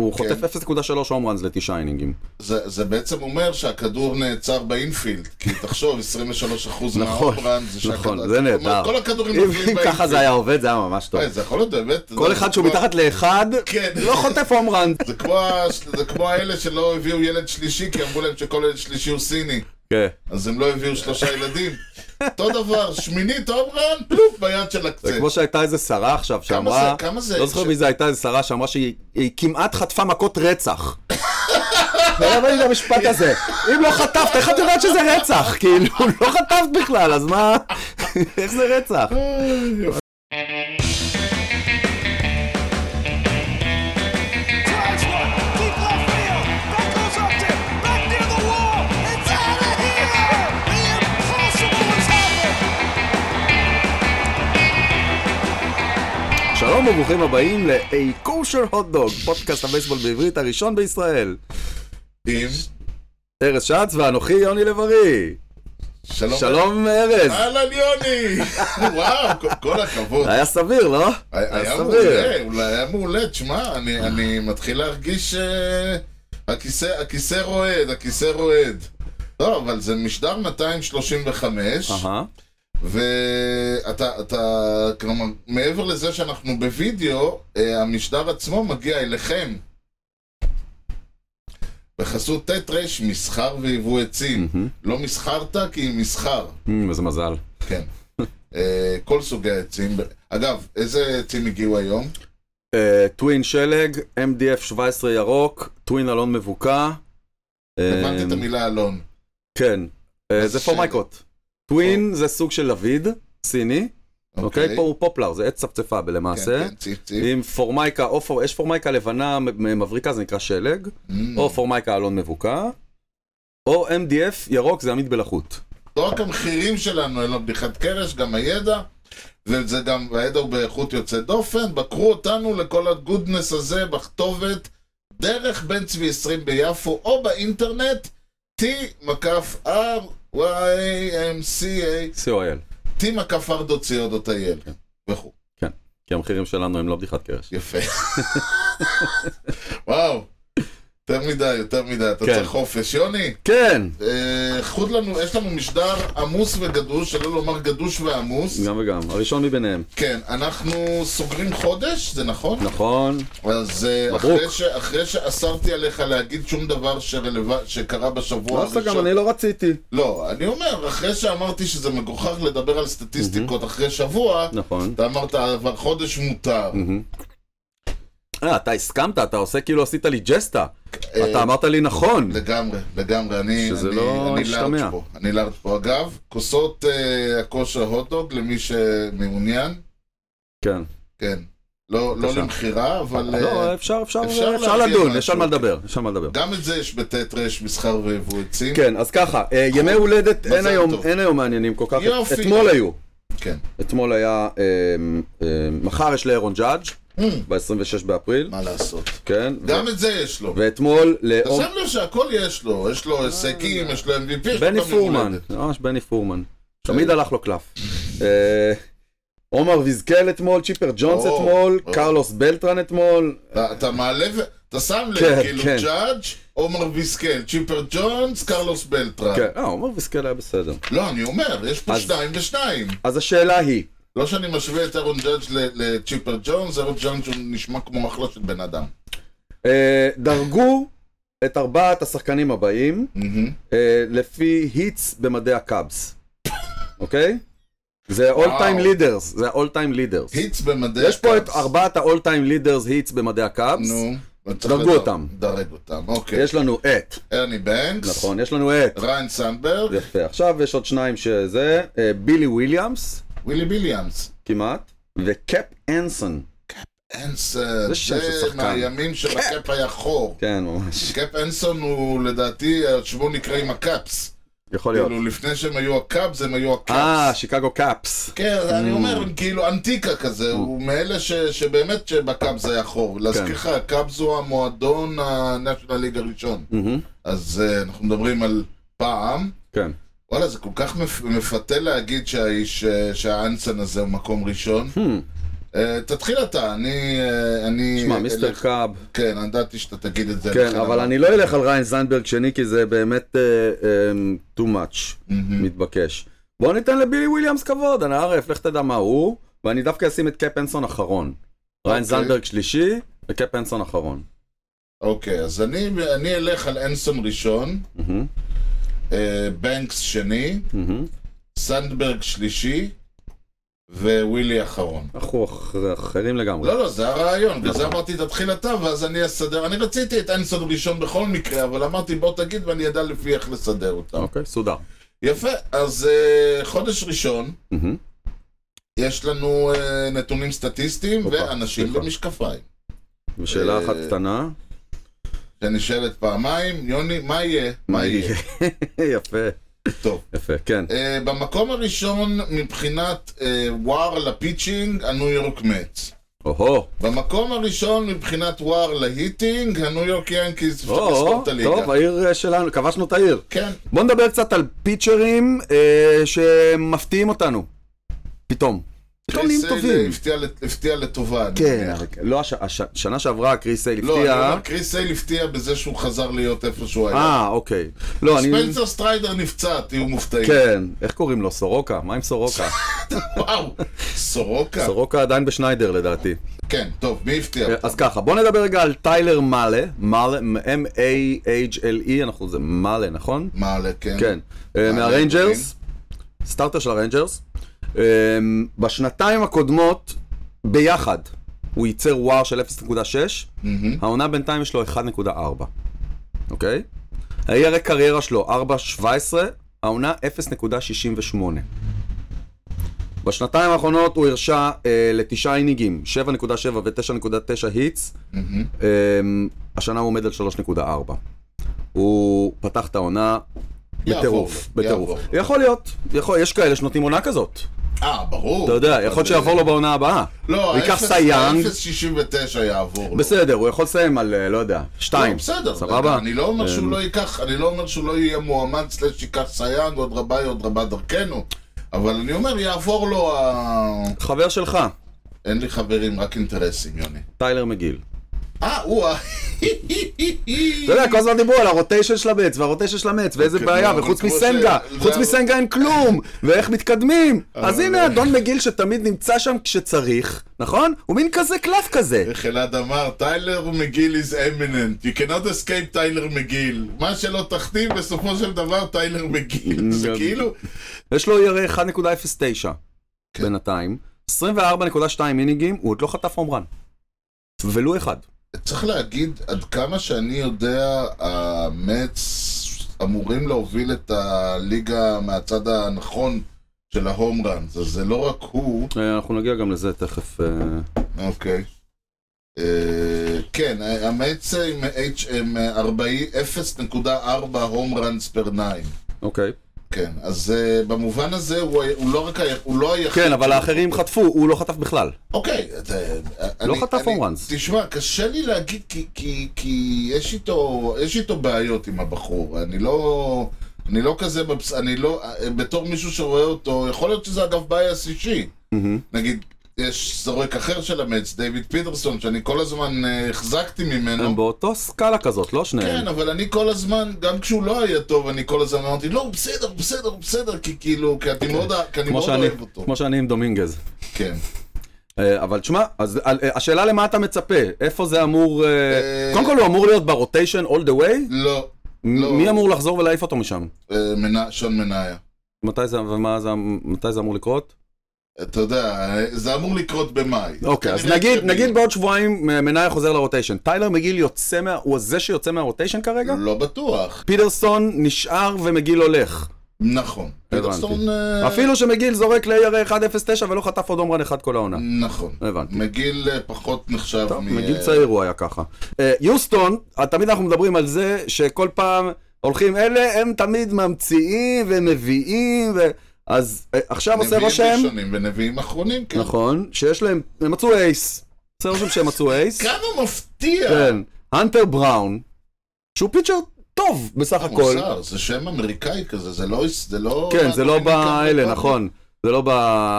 הוא חוטף 0.3 הום ראנס ל9 אינינגים. זה בעצם אומר שהכדור נעצר באינפילד, כי תחשוב, 23% מההום ראנס זה שהכדור... נכון, זה נהדר. כל הכדורים נופלים באינפילד. אם ככה זה היה עובד, זה היה ממש טוב. זה יכול להיות באמת... כל אחד שהוא מתחת לאחד, לא חוטף הום ראנס. זה כמו האלה שלא הביאו ילד שלישי, כי אמרו להם שכל ילד שלישי הוא סיני. כן. אז הם לא הביאו 3 ילדים. אותו דבר, שמינית הום רן, פלופ ביד של הקצה. זה כמו שהייתה איזה שרה עכשיו שאמרה, כמה זה? לא זוכר מי זה, הייתה איזה שרה שאמרה שהיא כמעט חטפה מכות רצח. לא ראיתי את המשפט הזה. אם לא חטפת, איך את יודעת שזה רצח? כאילו, לא חטפת בכלל, אז מה? איך זה רצח? שלום וברוכים הבאים ל-A Kosher Hot Dog, פודקאסט הבייסבול בעברית הראשון בישראל. עם ארז שץ ואנוכי יוני לב-ארי. שלום ארז. אהלן יוני. וואו, כל הכבוד. היה סביר, לא? היה מעולה, אולי היה מעולה. תשמע, אני מתחיל להרגיש הכיסא רועד. לא, אבל זה משדר 235. ואתה, כלומר, מעבר לזה שאנחנו בווידאו, המשדר עצמו מגיע אליכם בחסות תטרש, מסחר ויבוא עצים. לא מסחרת כי היא מסחר. איזה מזל. כן. כל סוגי העצים. אגב, איזה עצים הגיעו היום? טווין שלג, MDF 17 ירוק, טווין אלון מבוקע. הבנתי את המילה אלון. כן, זה פורמייקות. טווין זה סוג של לביד, סיני, אוקיי? פה הוא פופלר, זה עץ צפצפה למעשה. עם פורמייקה, יש פורמייקה לבנה מבריקה, זה נקרא שלג, או פורמייקה אלון מבוקע, או MDF ירוק, זה עמית בלחות. לא רק המחירים שלנו, אלא בדיחת קרש, גם הידע, וזה גם, והידע הוא באיכות יוצא דופן, בקרו אותנו לכל הגודנס הזה בכתובת, דרך בן צבי 20 ביפו, או באינטרנט, T-R YMCA T-Ardo.co.il וכו'. כן, כי המחירים שלנו הם לא בדיחת קרש. יפה. וואו, יותר מדי, אתה צריך חופש. יוני? כן. חוד לנו, יש לנו משדר עמוס וגדוש, שלא לומר גדוש ועמוס. גם וגם, הראשון מביניהם. כן, אנחנו סוגרים חודש, זה נכון? נכון. אז אחרי שאסרתי עליך להגיד שום דבר שקרה בשבוע הראשון. לא, גם אני לא רציתי. לא, אני אומר, אחרי שאמרתי שזה מגוחך לדבר על סטטיסטיקות אחרי שבוע, נכון. אתה אמרת, אבל חודש מותר. אתה הסכמת, אתה עושה כאילו עשית לי ג'סטה. אתה אמרת לי נכון. לגמרי, אני לארג' פה. אגב, כוסות הכושר הוטדוג למי שמעוניין. כן. כן. לא למחירה, אבל... לא, אפשר לדון, יש על מה לדבר. גם את זה יש בתטרש, מסחר ויבוא עצים. כן, אז ככה, ימי הולדת אין היום מעניינים כל כך. אתמול היו. כן. אתמול היה, מחר יש לאירון ג'אדג' ב-26 באפריל. מה לעשות? כן. גם את זה יש לו. ואתמול... אתה שם לו שהכל יש לו. יש לו הישגים, יש לו MVP, יש לו בני פורמן. ממש בני פורמן. תמיד הלך לו קלף. עומר ויזקל אתמול, צ'יפר ג'ונס אתמול, קרלוס בלטרן אתמול. אתה מעלה אתה שם לב, כאילו ג'אדג', עומר ויזקל, צ'יפר ג'ונס, קרלוס בלטרן. כן, עומר ויזקל היה בסדר. לא, אני אומר, יש פה 2 ו2. אז השאלה היא... לא שאני משווה את אירון ג'אדג' לצ'יפר ג'ונס, אירון ג'אדג' נשמע כמו אחלה של בן אדם. דרגו את 4 השחקנים הבאים לפי היטס במדעי הקאבס. אוקיי? זה all time leaders, היטס במדעי הקאבס. יש פה את 4 ה-all time leaders היטס במדעי הקאבס. דרגו אותם. דרג אותם, אוקיי. יש לנו את ארני בנקס. נכון, יש לנו את ריין סנדברג. יפה, עכשיו יש עוד 2 שזה בילי וויליאמס. ווילי ביליאמס. כמעט. וקאפ אנסון. זה מהימים של הקאפ היה חור. כן, ממש. קאפ אנסון הוא לדעתי, שמו נקרא עם הקאפס. יכול להיות. כאילו לפני שהם היו הקאפס, הם היו הקאפס. שיקגו קאפס. כן, אני אומר, כאילו אנטיקה כזה, הוא מאלה שבאמת שבקאפס היה חור. להזכיר לך, הקאפס הוא המועדון הנשיונל ליג הראשון. אז אנחנו מדברים על פעם. כן. וואלה, זה כל כך מפתה להגיד שהאנסון הזה הוא מקום ראשון. תתחיל אתה, אני... שמע, מיסטר קאב. כן, אני ידעתי שאתה תגיד את זה. כן, אבל אני לא אלך על ריין זנדברג שני, כי זה באמת too much, מתבקש. בוא ניתן לבילי וויליאמס כבוד, אני ערף, לך תדע מה הוא, ואני דווקא אשים את קאפ הנסון אחרון. ריין זנדברג שלישי, וקאפ הנסון אחרון. אוקיי, אז אני אלך על הנסון ראשון, בנקס שני, סנדברג שלישי, ווילי אחרון. אנחנו אחרים לגמרי. לא, זה הרעיון, וזה אמרתי תתחיל אתה, ואז אני אסדר. אני רציתי את הנסון ראשון בכל מקרה, אבל אמרתי בוא תגיד ואני ידע לפי איך לסדר אותם. אוקיי, סודר. יפה, אז חודש ראשון, יש לנו נתונים סטטיסטיים ואנשים במשקפיים. ושאלה אחת קטנה. שנשאלת פעמיים, יוני, מה יהיה? מה יהיה? יפה. טוב. יפה, כן. במקום הראשון מבחינת וואר לפיצ'ינג, הניו יורק מצ. במקום הראשון מבחינת וואר להיטינג, הניו יורק ינקיז. טוב, העיר שלנו, כבשנו את העיר. כן. בוא נדבר קצת על פיצ'רים שמפתיעים אותנו. פתאום נהיים טובים. הפתיע לטובה. כן, לא, השנה שעברה קריס סייל הפתיע. לא, אני אומר, קריס סייל הפתיע בזה שהוא חזר להיות איפה שהוא היה. אוקיי. ספנסר סטריידר נפצע, תהיו מופתעים. כן, איך קוראים לו? סורוקה? מה עם סורוקה? וואו, סורוקה? סורוקה עדיין בשניידר לדעתי. כן, טוב, מי הפתיע? אז ככה, בוא נדבר רגע על טיילר מאלה, M-A-H-L-E, זה מאלה, נכון? מאלה, כן. כן, מהריינג'רס, סטארטר של הריינג'רס. בשנתיים הקודמות, ביחד, הוא ייצר וואר של 0.6, העונה בינתיים יש לו 1.4, אוקיי? הירק קריירה שלו 4.17, העונה 0.68. בשנתיים האחרונות הוא הרשה ל9 איניגים, 7.7 ו-9.9 היטס, השנה הוא עומד על 3.4. הוא פתח את העונה בטירוף. יכול להיות, יש כאלה שנותנים עונה כזאת. ברור. אתה יודע, יכול להיות שיעבור לו בעונה הבאה. לא, 0.69 יעבור. בסדר, הוא יכול לסיים על, לא יודע, 2. בסדר, סבבה? אני לא אומר שהוא לא ייקח, אני לא אומר שהוא לא יהיה מועמד סלש ייקח סייאנג, עוד רבה דרכנו. אבל אני אומר, יעבור לו חבר שלך. אין לי חברים, רק אינטרסים, יוני. טיילר מגיל. הוא אתה יודע, כל הזמן דיברו על הרוטיישן של המץ והרוטיישן של המץ ואיזה בעיה, וחוץ מסנגה אין כלום, ואיך מתקדמים. אז הנה אדון מגיל שתמיד נמצא שם כשצריך, נכון? הוא מין כזה קלף כזה. איך אלעד אמר, טיילר מגיל is eminent, you cannot escape טיילר מגיל. מה שלא תחתים בסופו של דבר טיילר מגיל. זה כאילו... יש לו יראה 1.09 בינתיים, 24.2 איניגים, הוא עוד לא חטף הום רן. ולו אחד. צריך להגיד, עד כמה שאני יודע, המץ אמורים להוביל את הליגה מהצד הנכון של ההום רן. זה לא רק הוא. אנחנו נגיע גם לזה תכף. אוקיי. כן, המץ עם 0.4 הום רנס פר 9. אוקיי. כן, אז במובן הזה הוא לא היחיד. כן, אבל האחרים חטפו, הוא לא חטף בכלל. אוקיי. לא חטף הום רנס. תשמע, קשה לי להגיד כי יש איתו בעיות עם הבחור. אני לא כזה, בתור מישהו שרואה אותו, יכול להיות שזה אגב בייס אישי. נגיד, יש זורק אחר של המץ, דיוויד פיטרסון, שאני כל הזמן החזקתי ממנו. הם באותו סקאלה כזאת, לא שניהם. כן, אבל אני כל הזמן, גם כשהוא לא היה טוב, אני כל הזמן אמרתי, לא, הוא בסדר, כי אני מאוד אוהב אותו. כמו שאני עם דומינגז. כן. אבל תשמע, אז השאלה למה אתה מצפה? איפה זה אמור... קודם כל הוא אמור להיות ברוטיישן all the way? לא. מי אמור לחזור ולהעיף אותו משם? שון מניה. מתי זה אמור לקרות? אתה יודע, זה אמור לקרות במאי. אוקיי, אז נגיד בעוד שבועיים מניה חוזר לרוטיישן. טיילר מגיל יוצא הוא זה שיוצא מהרוטיישן כרגע? לא בטוח. פיטרסון נשאר ומגיל הולך. נכון. פיטרסון... אפילו שמגיל זורק לירה 1.09 ולא חטף עוד הומרן אחד כל העונה. נכון. הבנתי. מגיל פחות נחשב מגיל צעיר הוא היה ככה. יוסטון, תמיד אנחנו מדברים על זה שכל פעם הולכים אלה, הם תמיד ממציאים ומביאים אז עכשיו עושה רושם... נביאים ראשונים ונביאים אחרונים, כן. נכון, שיש להם... הם מצאו אייס. עושה רושם שהם מצאו אייס. כמה מפתיע! כן. הנטר בראון, שהוא פיצ'ר טוב בסך הכל. זה שם אמריקאי כזה, זה לא... כן, זה לא באלה, נכון. זה לא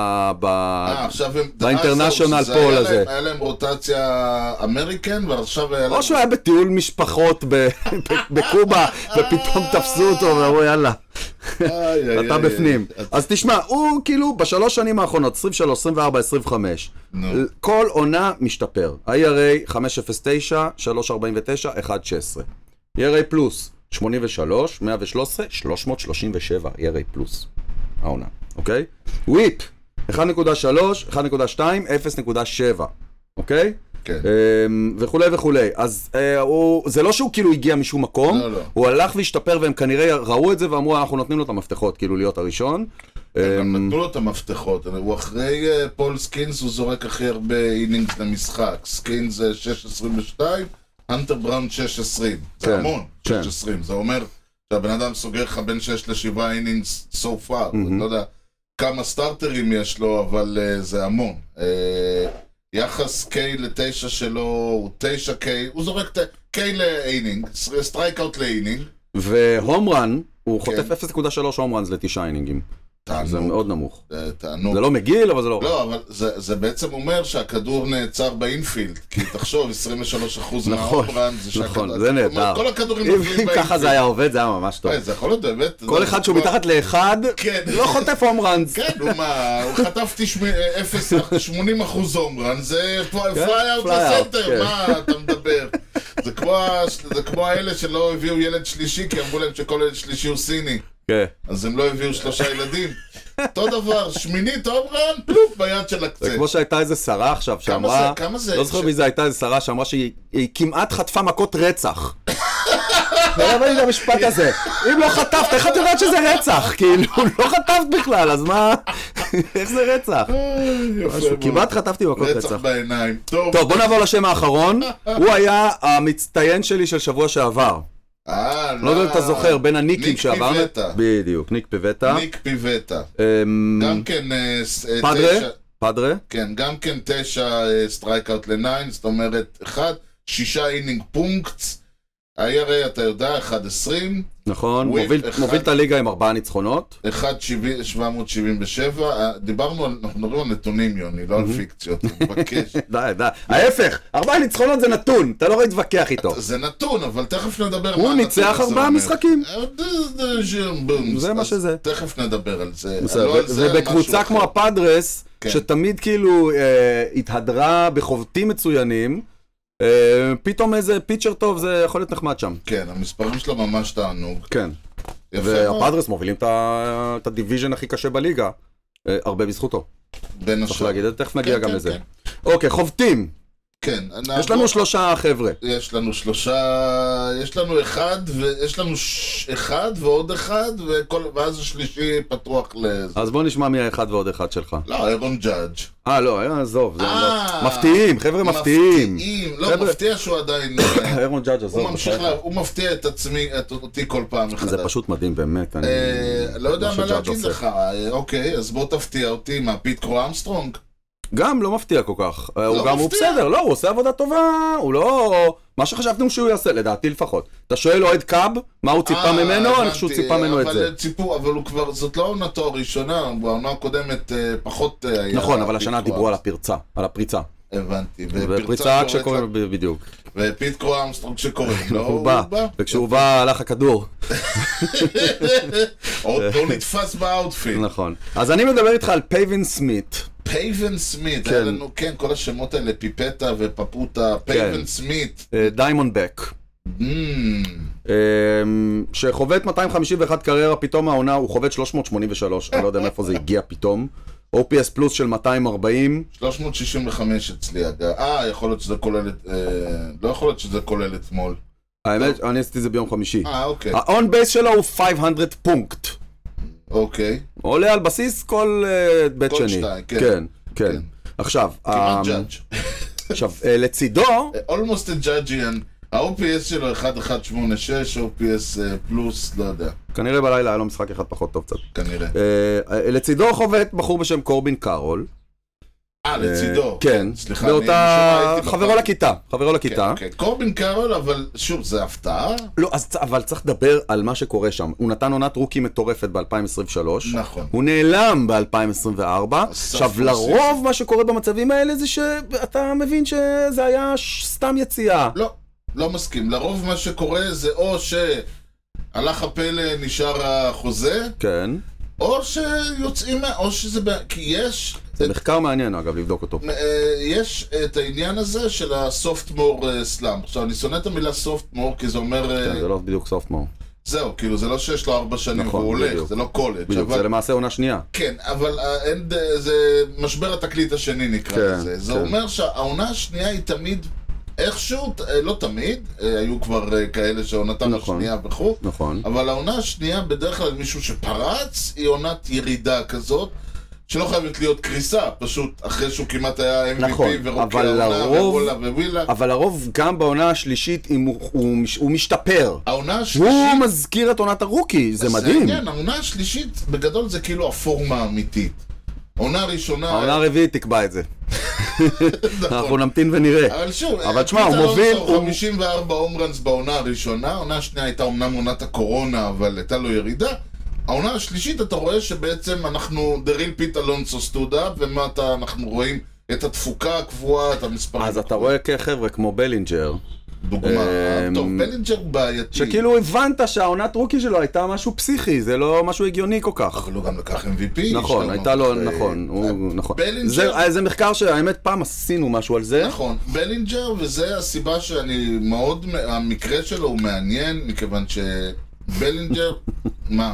באינטרנשיונל פול הזה. היה להם רוטציה אמריקן, ועכשיו היה להם... או שהוא היה בטיול משפחות בקובה, ופתאום תפסו אותו, ואמרו יאללה, אתה בפנים. אז תשמע, הוא כאילו בשלוש שנים האחרונות, 23, 24, 25, כל עונה משתפר. ה-ERA 5.09, 3.49, 1.16. ERA פלוס 83, 113, 337, ERA פלוס. העונה, אוקיי? וויפ 1.3, 1.2, 0.7, אוקיי? כן. וכולי וכולי. אז זה לא שהוא כאילו הגיע משום מקום, הוא הלך והשתפר והם כנראה ראו את זה ואמרו אנחנו נותנים לו את המפתחות, כאילו להיות הראשון. הם נתנו לו את המפתחות, הוא אחרי פול סקינס, הוא זורק הכי הרבה אינינגס למשחק. סקינס זה 6.22, הנטר בראון 6.20. זה המון, 6.20. זה אומר שהבן אדם סוגר לך בין 6 ל7 אינינגס so far. אני לא יודע כמה סטארטרים יש לו, אבל זה המון. יחס K ל-9 שלו הוא 9K, הוא זורק K לאינינג, סטרייקאוט לאינינג. והומרן, הוא חוטף 0.3 הומרנס ל9 אינינגים. זה מאוד נמוך. זה לא מגיל, אבל זה לא... לא, אבל זה בעצם אומר שהכדור נעצר באינפילד, כי תחשוב, 23% מההומרן זה שהכדור... נכון, זה נהדר. כל הכדורים נופלים באינפילד. אם ככה זה היה עובד, זה היה ממש טוב. זה יכול להיות באמת... כל אחד שהוא מתחת לאחד, לא חוטף הומרנס. כן, הוא חטפתי 80% הומרן, זה פליי אאוט לסנטר, מה אתה מדבר? זה כמו האלה שלא הביאו ילד שלישי, כי אמרו להם שכל ילד שלישי הוא סיני. אז הם לא הביאו 3 ילדים. אותו דבר, שמינית הומרן, פלופ ביד של הקצה. זה כמו שהייתה איזה שרה עכשיו שאמרה, לא זוכר מי זה הייתה איזה שרה שאמרה שהיא כמעט חטפה מכות רצח. לא ראיתי את המשפט הזה. אם לא חטפת, איך את יודעת שזה רצח? כאילו, לא חטפת בכלל, אז מה? איך זה רצח? כמעט חטפתי מכות רצח. רצח בעיניים. טוב, בוא נעבור לשם האחרון. הוא היה המצטיין שלי של שבוע שעבר. לא יודע אם אתה זוכר, בין הניקים שעברנו. ניק פיבטה. בדיוק, ניק פיבטה. ניק פיבטה. גם כן... פדרה. כן, גם כן 9 סטרייקאוט ל9, זאת אומרת 6 אינינג פונקטס. ה-ERA אתה יודע, 1.20. נכון, מוביל את הליגה עם 4 ניצחונות. 1.777. אנחנו מדברים על נתונים, יוני, לא על פיקציות. מבקש. די. ההפך, 4 ניצחונות זה נתון, אתה לא רואה להתווכח איתו. זה נתון, אבל תכף נדבר. הוא ניצח 4 משחקים. זה מה שזה. תכף נדבר על זה. ובקבוצה כמו הפאדרס, שתמיד כאילו התהדרה בחובטים מצוינים, פתאום איזה פיצ'ר טוב זה יכול להיות נחמד שם. כן, המספרים שלו ממש תענוג. כן. והפאדרס מובילים את הדיוויז'ן הכי קשה בליגה, הרבה בזכותו. בין השאר. צריך להגיד, תכף נגיע גם לזה. אוקיי, חובטים. כן. יש לנו 3 חבר'ה. יש לנו 3, יש לנו 1 ועוד 1, ואז השלישי פתוח לזה. אז בוא נשמע מי ה1 ועוד 1 שלך. לא, אירון ג'אדג'. לא, עזוב. מפתיעים, חבר'ה מפתיעים. לא, מפתיע שהוא עדיין... אירון ג'אדג', עזוב. הוא מפתיע אותי כל פעם מחדש. זה פשוט מדהים באמת. לא יודע מה להגיד לך. אוקיי, אז בוא תפתיע אותי. מה, פיט קרו אמסטרונג? גם לא מפתיע כל כך, הוא בסדר, לא, הוא עושה עבודה טובה, הוא לא... מה שחשבתם שהוא יעשה, לדעתי לפחות. אתה שואל אוהד קאב, מה הוא ציפה ממנו, אני חושב שהוא ציפה ממנו את זה. אבל הוא כבר, זאת לא עונתו הראשונה, בעונה הקודמת פחות היה... נכון, אבל השנה דיברו על הפריצה. הבנתי. ופריצה כשקוראים, בדיוק. ופיט קרו אמסטרונג שקוראים, לא? הוא בא, וכשהוא בא הלך הכדור. עוד לא נתפס באוטפיט. נכון. אז אני מדבר איתך על פייבן סמית. פייבן סמית, היה לנו, כן, כל השמות האלה, פיפטה ופפוטה, פייבן סמית. דיימונד בק. שחובט 251 קריירה, פתאום העונה הוא חובט 383, אני לא יודע מאיפה זה הגיע פתאום. OPS פלוס של 240. 365 אצלי, יכול להיות שזה כולל, לא יכול להיות שזה כולל אתמול. האמת, אני עשיתי זה ביום חמישי. אוקיי. ה-on base שלו הוא 500 פונקט. אוקיי. עולה על בסיס כל בית שני. כל שתיים, כן. כן. עכשיו, כמעט ג'אדג'. עכשיו, לצידו... almost a judgian. ה-OPS שלו 1186, OPS פלוס, לא יודע. כנראה בלילה היה לו משחק אחד פחות טוב קצת. כנראה. לצידו חובט בחור בשם קורבין קארול. לצידו. כן, סליחה, באותה... חברו לכיתה. כן. קורבין קארול, אבל שוב, זה הפתעה. לא, אבל צריך לדבר על מה שקורה שם. הוא נתן עונת רוקי מטורפת ב-2023. נכון. הוא נעלם ב-2024. עכשיו, לרוב מה שקורה במצבים האלה זה שאתה מבין שזה היה סתם יציאה. לא מסכים. לרוב מה שקורה זה או שהלך הפלא נשאר החוזה. כן. או שיוצאים, או שזה... כי יש... זה מחקר מעניין, אגב, לבדוק אותו. יש את העניין הזה של הסופטמור סלאם. עכשיו, אני שונא את המילה סופטמור, כי זה אומר... כן, זה לא בדיוק סופטמור. זהו, כאילו, זה לא שיש לו 4 שנים והוא הולך, זה לא קולג'. בדיוק, זה למעשה עונה שנייה. כן, אבל זה משבר התקליט השני נקרא לזה. זה אומר שהעונה השנייה היא תמיד... איכשהו, לא תמיד, היו כבר כאלה שעונתם השנייה וכו', אבל העונה השנייה בדרך כלל מישהו שפרץ היא עונת ירידה כזאת, שלא חייבת להיות קריסה, פשוט אחרי שהוא כמעט היה MVP ורוקי העונה ובולה ווילה. אבל לרוב גם בעונה השלישית הוא משתפר. העונה השלישית... הוא מזכיר את עונת הרוקי, זה מדהים. העונה השלישית בגדול זה כאילו הפורמה האמיתית. העונה הראשונה... העונה הרביעית תקבע את זה. אנחנו נמתין ונראה. אבל שוב, אבל תשמע, הוא מוביל... 54 הומרנס בעונה הראשונה, העונה השנייה הייתה אומנם עונת הקורונה, אבל הייתה לו ירידה. העונה השלישית אתה רואה שבעצם אנחנו the real Pete Alonso stood up, ומה אנחנו רואים את התפוקה הקבועה, את המספרים. אז אתה רואה כחבר'ה כמו בלינג'ר. דוגמה, טוב, בלינג'ר בעייתי. שכאילו הבנת שהעונת רוקי שלו הייתה משהו פסיכי, זה לא משהו הגיוני כל כך. אבל הוא גם לקח MVP. נכון, הייתה לו, נכון. זה מחקר שהאמת פעם עשינו משהו על זה. נכון, בלינג'ר, וזה הסיבה שאני מאוד, המקרה שלו הוא מעניין, מכיוון שבלינג'ר, מה?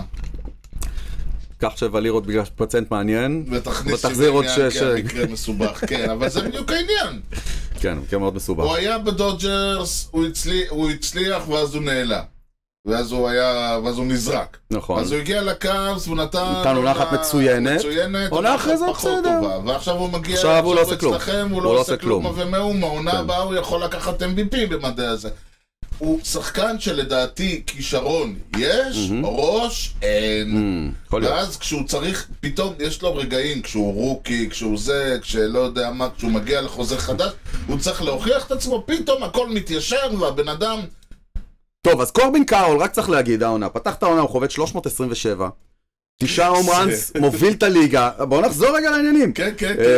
קח 7 לירות בגלל פרצנט מעניין, ותחזיר עוד 6. כן, מקרה מסובך, כן, אבל זה בדיוק העניין. כן, מקרה מאוד מסובך. הוא היה בדודג'רס, הוא הצליח ואז הוא נעלה. ואז הוא נזרק. נכון. אז הוא הגיע לקאבס, והוא נתן עונה אחת מצוינת. עונה אחרי זה בסדר. ועכשיו הוא מגיע, עכשיו הוא לא עושה כלום. הוא לא עושה כלום. ומאום, העונה הבאה הוא יכול לקחת MVP במדע הזה. הוא שחקן שלדעתי כישרון יש, ראש אין. ואז כשהוא צריך, פתאום יש לו רגעים, כשהוא רוקי, כשהוא זה, כשלא יודע מה, כשהוא מגיע לחוזה חדש, הוא צריך להוכיח את עצמו, פתאום הכל מתיישר והבן אדם... טוב, אז קורבין קארול, רק צריך להגיד, העונה, פתח את העונה, הוא חובט 327, 9 הום ראנס, מוביל את הליגה, בואו נחזור רגע לעניינים. כן.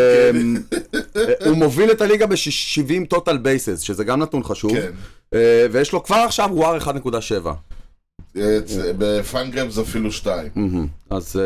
הוא מוביל את הליגה ב-70 total bases, שזה גם נתון חשוב, ויש לו כבר עכשיו וואר 1.7. בפאנגרמס אפילו 2. אז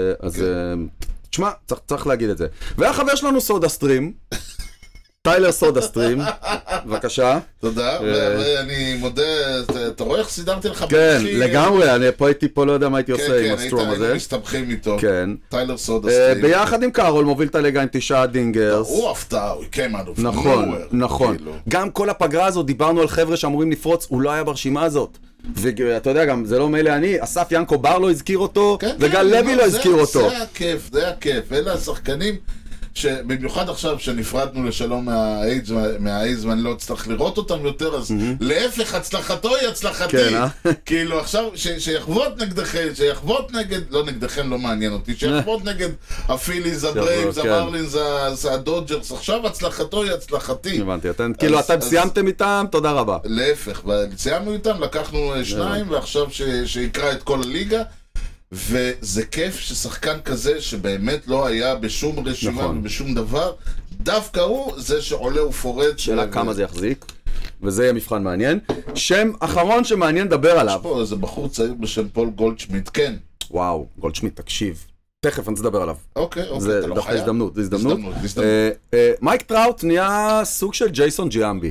תשמע, צריך להגיד את זה. והחבר שלנו סודה סטרים, טיילר סודה סטרים, בבקשה. תודה, ואני מודה, אתה רואה איך סידרתי לך כן, לגמרי, אני פה הייתי פה, לא יודע מה הייתי עושה עם הסטרום הזה. היינו מסתבכים איתו. כן. טיילר סודה סטרים. ביחד עם קארול מוביל את הליגה עם 9 דינגרס. הוא הפתעה, הוא came out of nowhere. נכון. גם כל הפגרה הזאת, דיברנו על חבר'ה שאמורים לפרוץ, הוא לא היה ברשימה הזאת. ואתה יודע גם, זה לא מילא אני, אסף ינקו בר לא הזכיר אותו, וגל לוי לא הזכיר אותו. זה הכיף, אלה השחקנים שבמיוחד עכשיו שנפרדנו לשלום מהאייז ואני לא אצטרך לראות אותם יותר, אז להפך הצלחתו היא הצלחתי. כאילו עכשיו שיחוות נגדכם, שיחוות נגד, לא נגדכם לא מעניין אותי, שיחוות נגד הפיליז, הברייבס, המרלינס, הדודג'רס, עכשיו הצלחתו היא הצלחתי. הבנתי, כאילו אתם סיימתם איתם, תודה רבה. להפך, סיימנו איתם, לקחנו 2 ועכשיו שיקרא את כל הליגה. וזה כיף ששחקן כזה שבאמת לא היה בשום רשימה ובשום דבר, דווקא הוא זה שעולה ופורט. שאלה כמה זה יחזיק, וזה יהיה מבחן מעניין. שם אחרון שמעניין לדבר עליו. יש פה איזה בחור צעיר בשם פול גולדשמיט, כן. וואו, גולדשמיט, תקשיב. תכף אני אדבר עליו. אוקיי, זה דווקא הזדמנות. מייק טראוט נהיה סוג של ג'ייסון ג'יאמבי.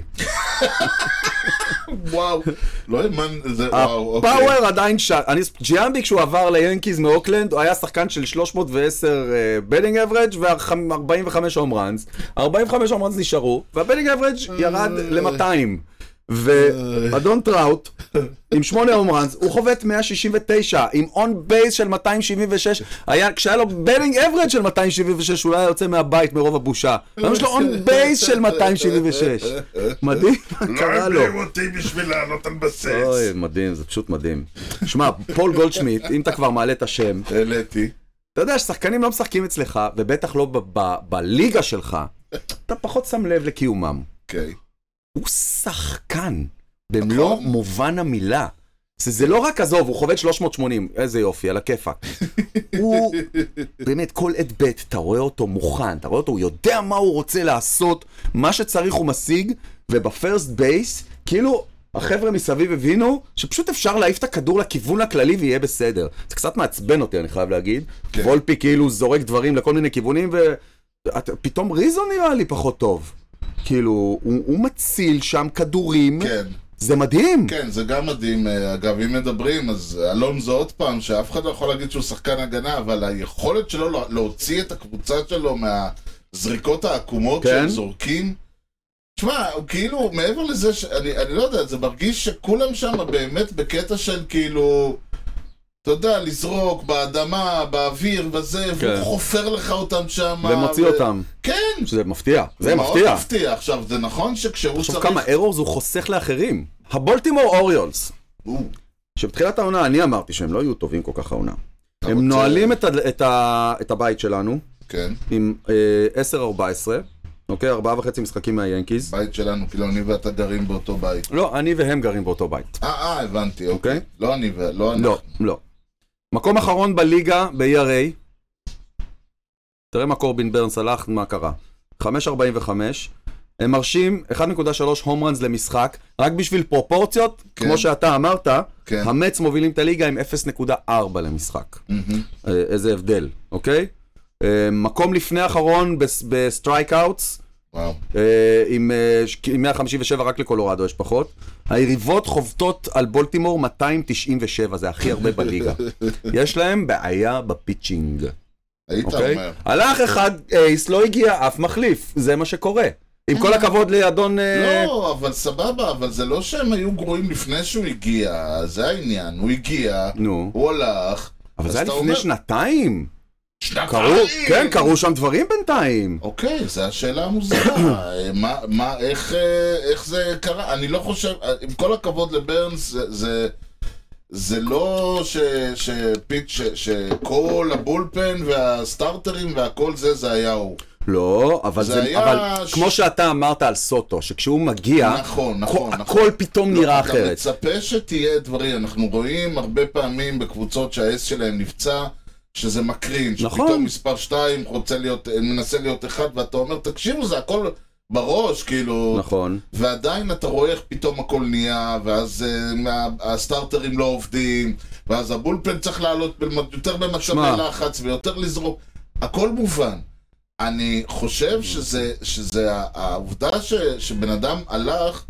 וואו, לא האמן, זה וואו, אוקיי. הפאוור עדיין ג'יאמבי כשהוא עבר ליאנקיז מאוקלנד, הוא היה שחקן של 310 בטינג אברג' ו-45 הום ראנס. 45 הום ראנס נשארו, והבטינג אברג' ירד ל-200. ואדון טראוט, עם 8 הום ראנס, הוא חובט 169, עם און בייס של 276, כשהיה לו בטינג אברג' של 276, הוא לא היה יוצא מהבית מרוב הבושה. יש לו און בייס של 276. מדהים, מה קרה לו? לא הביאו אותי בשביל לעלות על בסיס. אוי, מדהים, זה פשוט מדהים. שמע, פול גולדשמיט, אם אתה כבר מעלה את השם, העליתי. אתה יודע ששחקנים לא משחקים אצלך, ובטח לא בליגה שלך, אתה פחות שם לב לקיומם. אוקיי. הוא שחקן, במלוא מובן המילה. זה לא רק עזוב, הוא חובד 380, איזה יופי, על הכיפק. הוא, באמת, כל עד בית, אתה רואה אותו מוכן, אתה רואה אותו, הוא יודע מה הוא רוצה לעשות, מה שצריך הוא משיג, ובפרסט בייס, כאילו, החבר'ה מסביב הבינו, שפשוט אפשר להעיף את הכדור לכיוון הכללי ויהיה בסדר. זה קצת מעצבן אותי, אני חייב להגיד. וולפי כאילו זורק דברים לכל מיני כיוונים, ופתאום ריזו נראה לי פחות טוב. כאילו, הוא מציל שם כדורים. כן. זה מדהים. כן, זה גם מדהים. אגב, אם מדברים, אז אלונזו עוד פעם, שאף אחד לא יכול להגיד שהוא שחקן הגנה, אבל היכולת שלו להוציא את הקבוצה שלו מהזריקות העקומות שהם זורקים, תשמע, הוא כאילו, מעבר לזה, אני לא יודע, זה מרגיש שכולם שם באמת בקטע של כאילו, אתה יודע, לזרוק באדמה, באוויר וזה, והוא חופר לך אותם שם. ומוציא אותם. כן. שזה מפתיע. זה מפתיע. מאוד מפתיע. עכשיו, זה נכון שכשהוא צריך... עכשיו כמה ארורס הוא חוסך לאחרים. הבולטימור אוריולס, שבתחילת העונה אני אמרתי שהם לא יהיו טובים כל כך העונה. הם נועלים את הבית שלנו. כן. עם 10-14. אוקיי, 4.5 משחקים מהיאנקיז. בית שלנו, כאילו אני ואתה גרים באותו בית. לא, אני והם גרים באותו בית. הבנתי, אוקיי. לא אני ולא אנחנו. לא, לא. מקום אחרון בליגה, ב-ERA. תראה מה קורבין ברנס הלך, מה קרה. 5.45. הם מרשים 1.3 הום ראנס למשחק, רק בשביל פרופורציות, כמו שאתה אמרת, המץ מובילים את הליגה עם 0.4 למשחק. איזה הבדל, אוקיי? מקום לפני האחרון בסטרייקאוטס, עם 157 רק לקולורדו יש פחות. היריבות חובטות על בולטימור 297, זה הכי הרבה בליגה. יש להם בעיה בפיצ'ינג. היית אומר. הלך אחד אייס, לא הגיע אף מחליף, זה מה שקורה. עם כל הכבוד לאדון... לא, אבל סבבה, אבל זה לא שהם היו גרועים לפני שהוא הגיע, זה העניין, הוא הגיע, הוא הלך. אבל זה היה לפני שנתיים. שנתיים? כן, קרו שם דברים בינתיים. אוקיי, זו השאלה המוזרה. איך זה קרה? אני לא חושב, עם כל הכבוד לברנס, זה לא שכל הבולפן והסטארטרים והכל זה היה הוא. לא, אבל כמו שאתה אמרת על סוטו, שכשהוא מגיע, הכל פתאום נראה אחרת. אתה מצפה שתהיה דברים, אנחנו רואים הרבה פעמים בקבוצות שהאס שלהם נפצע, שזה מקרין, שפתאום מספר 2 מנסה להיות 1, ואתה אומר, תקשיבו, זה הכל בראש, כאילו, נכון. ועדיין אתה רואה איך פתאום הכל נהיה, ואז הסטארטרים לא עובדים, ואז הבולפן צריך לעלות יותר במצבי לחץ, ויותר לזרוק, הכל מובן. אני חושב שזה העובדה שבן אדם הלך,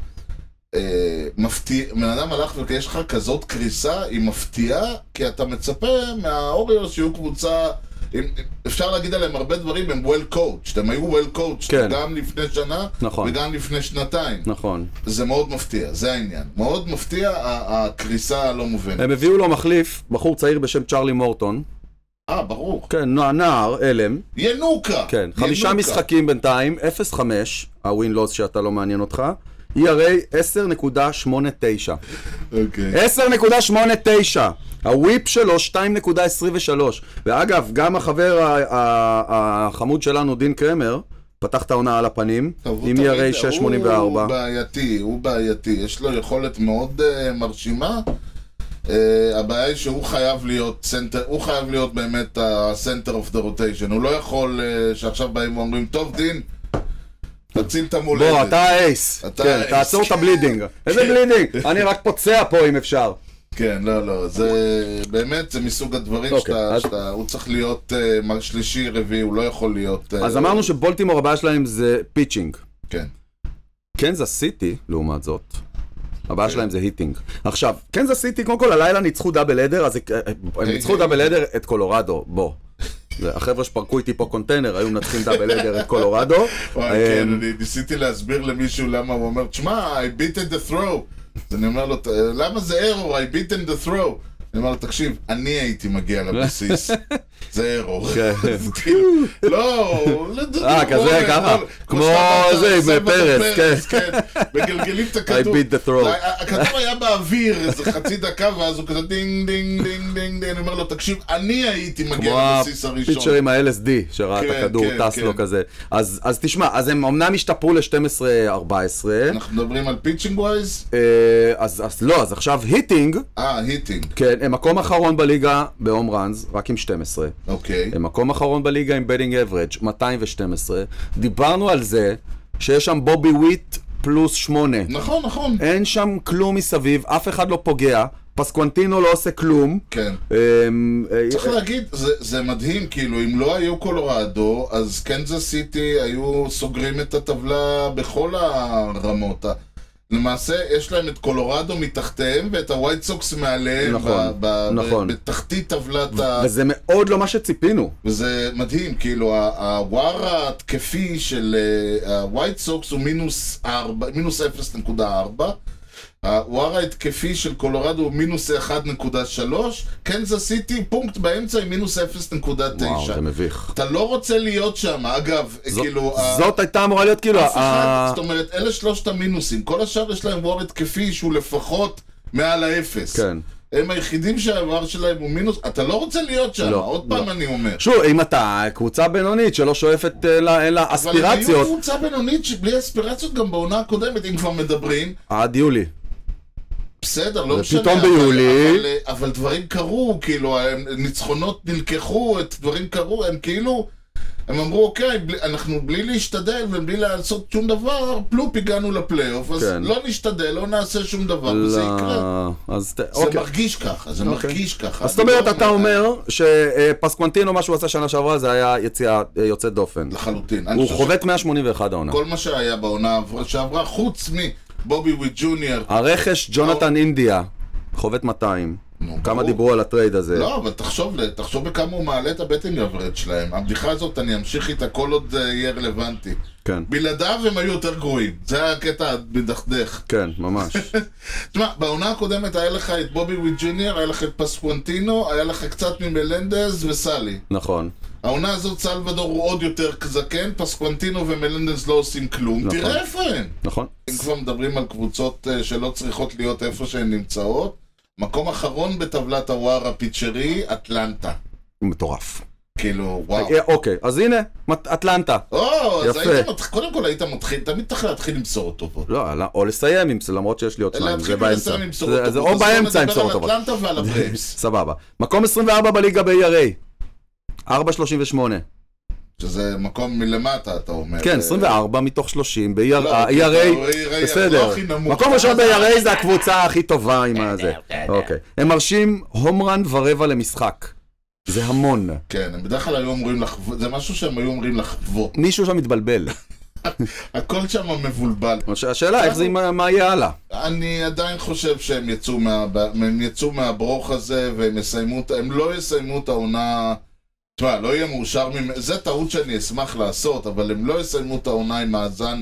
בן אדם הלך ויש לך כזאת קריסה, היא מפתיעה, כי אתה מצפה מהאוריוס שיהיו קבוצה, אפשר להגיד עליהם הרבה דברים, הם well coached, הם היו well coached, כן. גם לפני שנה, נכון. וגם לפני שנתיים. נכון. זה מאוד מפתיע, זה העניין. מאוד מפתיע הקריסה הלא מובנת. הם הביאו לו מחליף, בחור צעיר בשם צ'רלי מורטון. ברור. כן, נער, אלם. ינוקה. כן, 5 משחקים בינתיים, 0.5, הווין לוס שאתה לא מעניין אותך. ERA 10.89. אוקיי. 10.89. הוויפ שלו 2.23. ואגב, גם החבר החמוד שלנו, דין קרמר, פתח את העונה על הפנים, עם ERA 6.84. הוא בעייתי. יש לו יכולת מאוד מרשימה. הבעיה היא שהוא חייב להיות באמת ה-center of the rotation. הוא לא יכול שעכשיו באים ואומרים, טוב דין, תציל את המולדת. בוא, אתה האייס. כן, תעצור את הבלידינג. איזה בלידינג? אני רק פוצע פה אם אפשר. כן, לא, זה באמת, זה מסוג הדברים שהוא צריך להיות שלישי, רביעי, הוא לא יכול להיות... אז אמרנו שבולטימור הבעיה שלהם זה פיצ'ינג. כן. קנזס סיטי, לעומת זאת, הבעיה שלהם זה היטינג. עכשיו, קנזס סיטי, קודם כל, הלילה ניצחו דאבל אדר, אז הם ניצחו דאבל אדר את קולורדו, בוא. החבר'ה שפרקו איתי פה קונטיינר, היו מנצחים דאבל אדר את קולורדו. כן, אני ניסיתי להסביר למישהו למה הוא אומר, תשמע, I beat in the throw. אז אני אומר לו, למה זה error? I beat in the throw. אני אומר, תקשיב, אני הייתי מגיע לבסיס. זה אירור. לא, כזה, ככה. כמו זה, עם פרס, כן. מגלגלים את הכדור. I beat the throw. הכדור היה באוויר איזה חצי דקה, ואז הוא כזה דינג, דינג, דינג, דינג, אני אומר לו, תקשיב, אני הייתי מגיע לבסיס הראשון. כמו הפיצ'ר עם ה-LSD, שראה את הכדור, טס לו כזה. אז תשמע, אז הם אמנם השתפרו ל-12-14. אנחנו מדברים על פיצ'ינג ווייז? אז עכשיו היטינג. היטינג. כן, הם מקום אחרון בליגה בהום ראנס, רק עם 12. אוקיי. הם מקום אחרון בליגה עם בטינג אברג' 212. דיברנו על זה שיש שם בובי וויט פלוס 8. נכון. אין שם כלום מסביב, אף אחד לא פוגע, פסקואנטינו לא עושה כלום. כן. צריך להגיד, זה מדהים, כאילו, אם לא היו קולורדו, אז קנזס סיטי היו סוגרים את הטבלה בכל הרמות. למעשה, יש להם את קולורדו מתחתיהם, ואת הווייט סוקס מעליהם, נכון. בתחתית טבלת וזה מאוד לא מה שציפינו. וזה מדהים, כאילו, הוואר התקפי של הווייט סוקס הוא מינוס 0.4, הוואר ההתקפי של קולורדו הוא מינוס 1.3, קנזס סיטי, פונקט באמצע עם מינוס 0.9. וואו, זה מביך. אתה לא רוצה להיות שם, אגב, כאילו... זאת הייתה אמורה להיות כאילו... זאת אומרת, אלה שלושת המינוסים, כל השאר יש להם וואר התקפי שהוא לפחות מעל האפס. כן. הם היחידים שהעבר שלהם הוא מינוס, אתה לא רוצה להיות שם, עוד פעם אני אומר. שוב, אם אתה קבוצה בינונית שלא שואפת אלא אספירציות... אבל הם היו קבוצה בינונית שבלי אספירציות גם בעונה הקודמת, אם כבר מדברים. עד יולי. בסדר, לא משנה. פתאום ביולי. אבל דברים קרו, כאילו, ניצחונות נלקחו, דברים קרו, הם כאילו... הם אמרו, אוקיי, אנחנו בלי להשתדל ובלי לעשות שום דבר, פלופ הגענו לפלייאוף, אז לא נשתדל, לא נעשה שום דבר, וזה יקרה. זה מרגיש ככה, זה מרגיש ככה. אז זאת אומרת, אתה אומר שפסקואנטינו, מה שהוא עשה שנה שעברה, זה היה יציאה יוצאת דופן. לחלוטין. הוא חובט 181 העונה. כל מה שהיה בעונה שעברה, חוץ מבובי וויט ג'וניור. הרכש ג'ונתן אינדיה, חובט 200. כמה דיברו על הטרייד הזה. לא, אבל תחשוב בכמה הוא מעלה את הבטינג אברד שלהם. הבדיחה הזאת, אני אמשיך איתה כל עוד יהיה רלוונטי. כן. בלעדיו הם היו יותר גרועים. זה הקטע בדחדך. כן, ממש. תשמע, בעונה הקודמת היה לך את בובי וויט ג'וניור, היה לך את פסקואנטינו, היה לך קצת ממלנדז וסלי. נכון. העונה הזאת סלבדור הוא עוד יותר זקן, פסקואנטינו ומלנדז לא עושים כלום. נכון. תראה איפה הם. נכון. אם כבר מדברים על קבוצות שלא צריכות להיות איפה שהן נמצאות, מקום אחרון בטבלת הוואר הפיצ'רי, אטלנטה. מטורף. כאילו, וואו. אוקיי, אז הנה, אטלנטה. אז קודם כל היית מתחיל, תמיד צריך להתחיל למסור אותו. לא, או לסיים עם זה, למרות שיש לי עוד שניים, זה באמצע. זה או באמצע עם סורות טובות. על אטלנטה ועל הברייבס. סבבה. מקום 24 בליגה ב-ERA. 4.38. שזה מקום מלמטה, אתה אומר. כן, 24 מתוך 30 ב-ERA, בסדר. מקום ראשון ב-ERA זה הקבוצה הכי טובה עם הזה. אוקיי. הם מרשים הומרן ורבע למשחק. זה המון. כן, הם בדרך כלל היו אומרים לחוות, זה משהו שהם היו אומרים לחוות. מישהו שם מתבלבל. הכל שם מבולבל. השאלה, איך זה, מה יהיה הלאה? אני עדיין חושב שהם יצאו מהברוך הזה, והם לא יסיימו את העונה... תשמע, לא יהיה מאושר זה טעות שאני אשמח לעשות, אבל הם לא יסיימו את העונה עם מאזן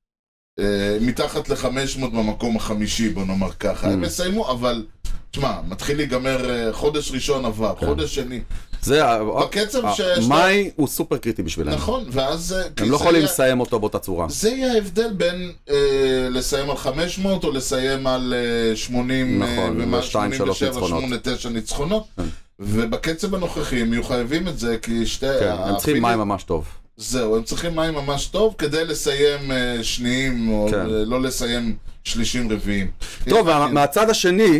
מתחת ל-500 במקום החמישי, בוא נאמר ככה. הם יסיימו, אבל, תשמע, מתחיל להיגמר חודש ראשון עבר, חודש שני. בקצב מאי הוא סופר קריטי בשבילם. נכון, ואז... הם לא יכולים לסיים אותו באותה צורה. זה יהיה ההבדל בין לסיים על 500 או לסיים על 80 87, 89 ניצחונות. ובקצב הנוכחי הם יהיו חייבים את זה, כי הם צריכים מים ממש טוב. זהו, הם צריכים מים ממש טוב כדי לסיים שניים, או לא לסיים שלישים רביעים. טוב, מהצד השני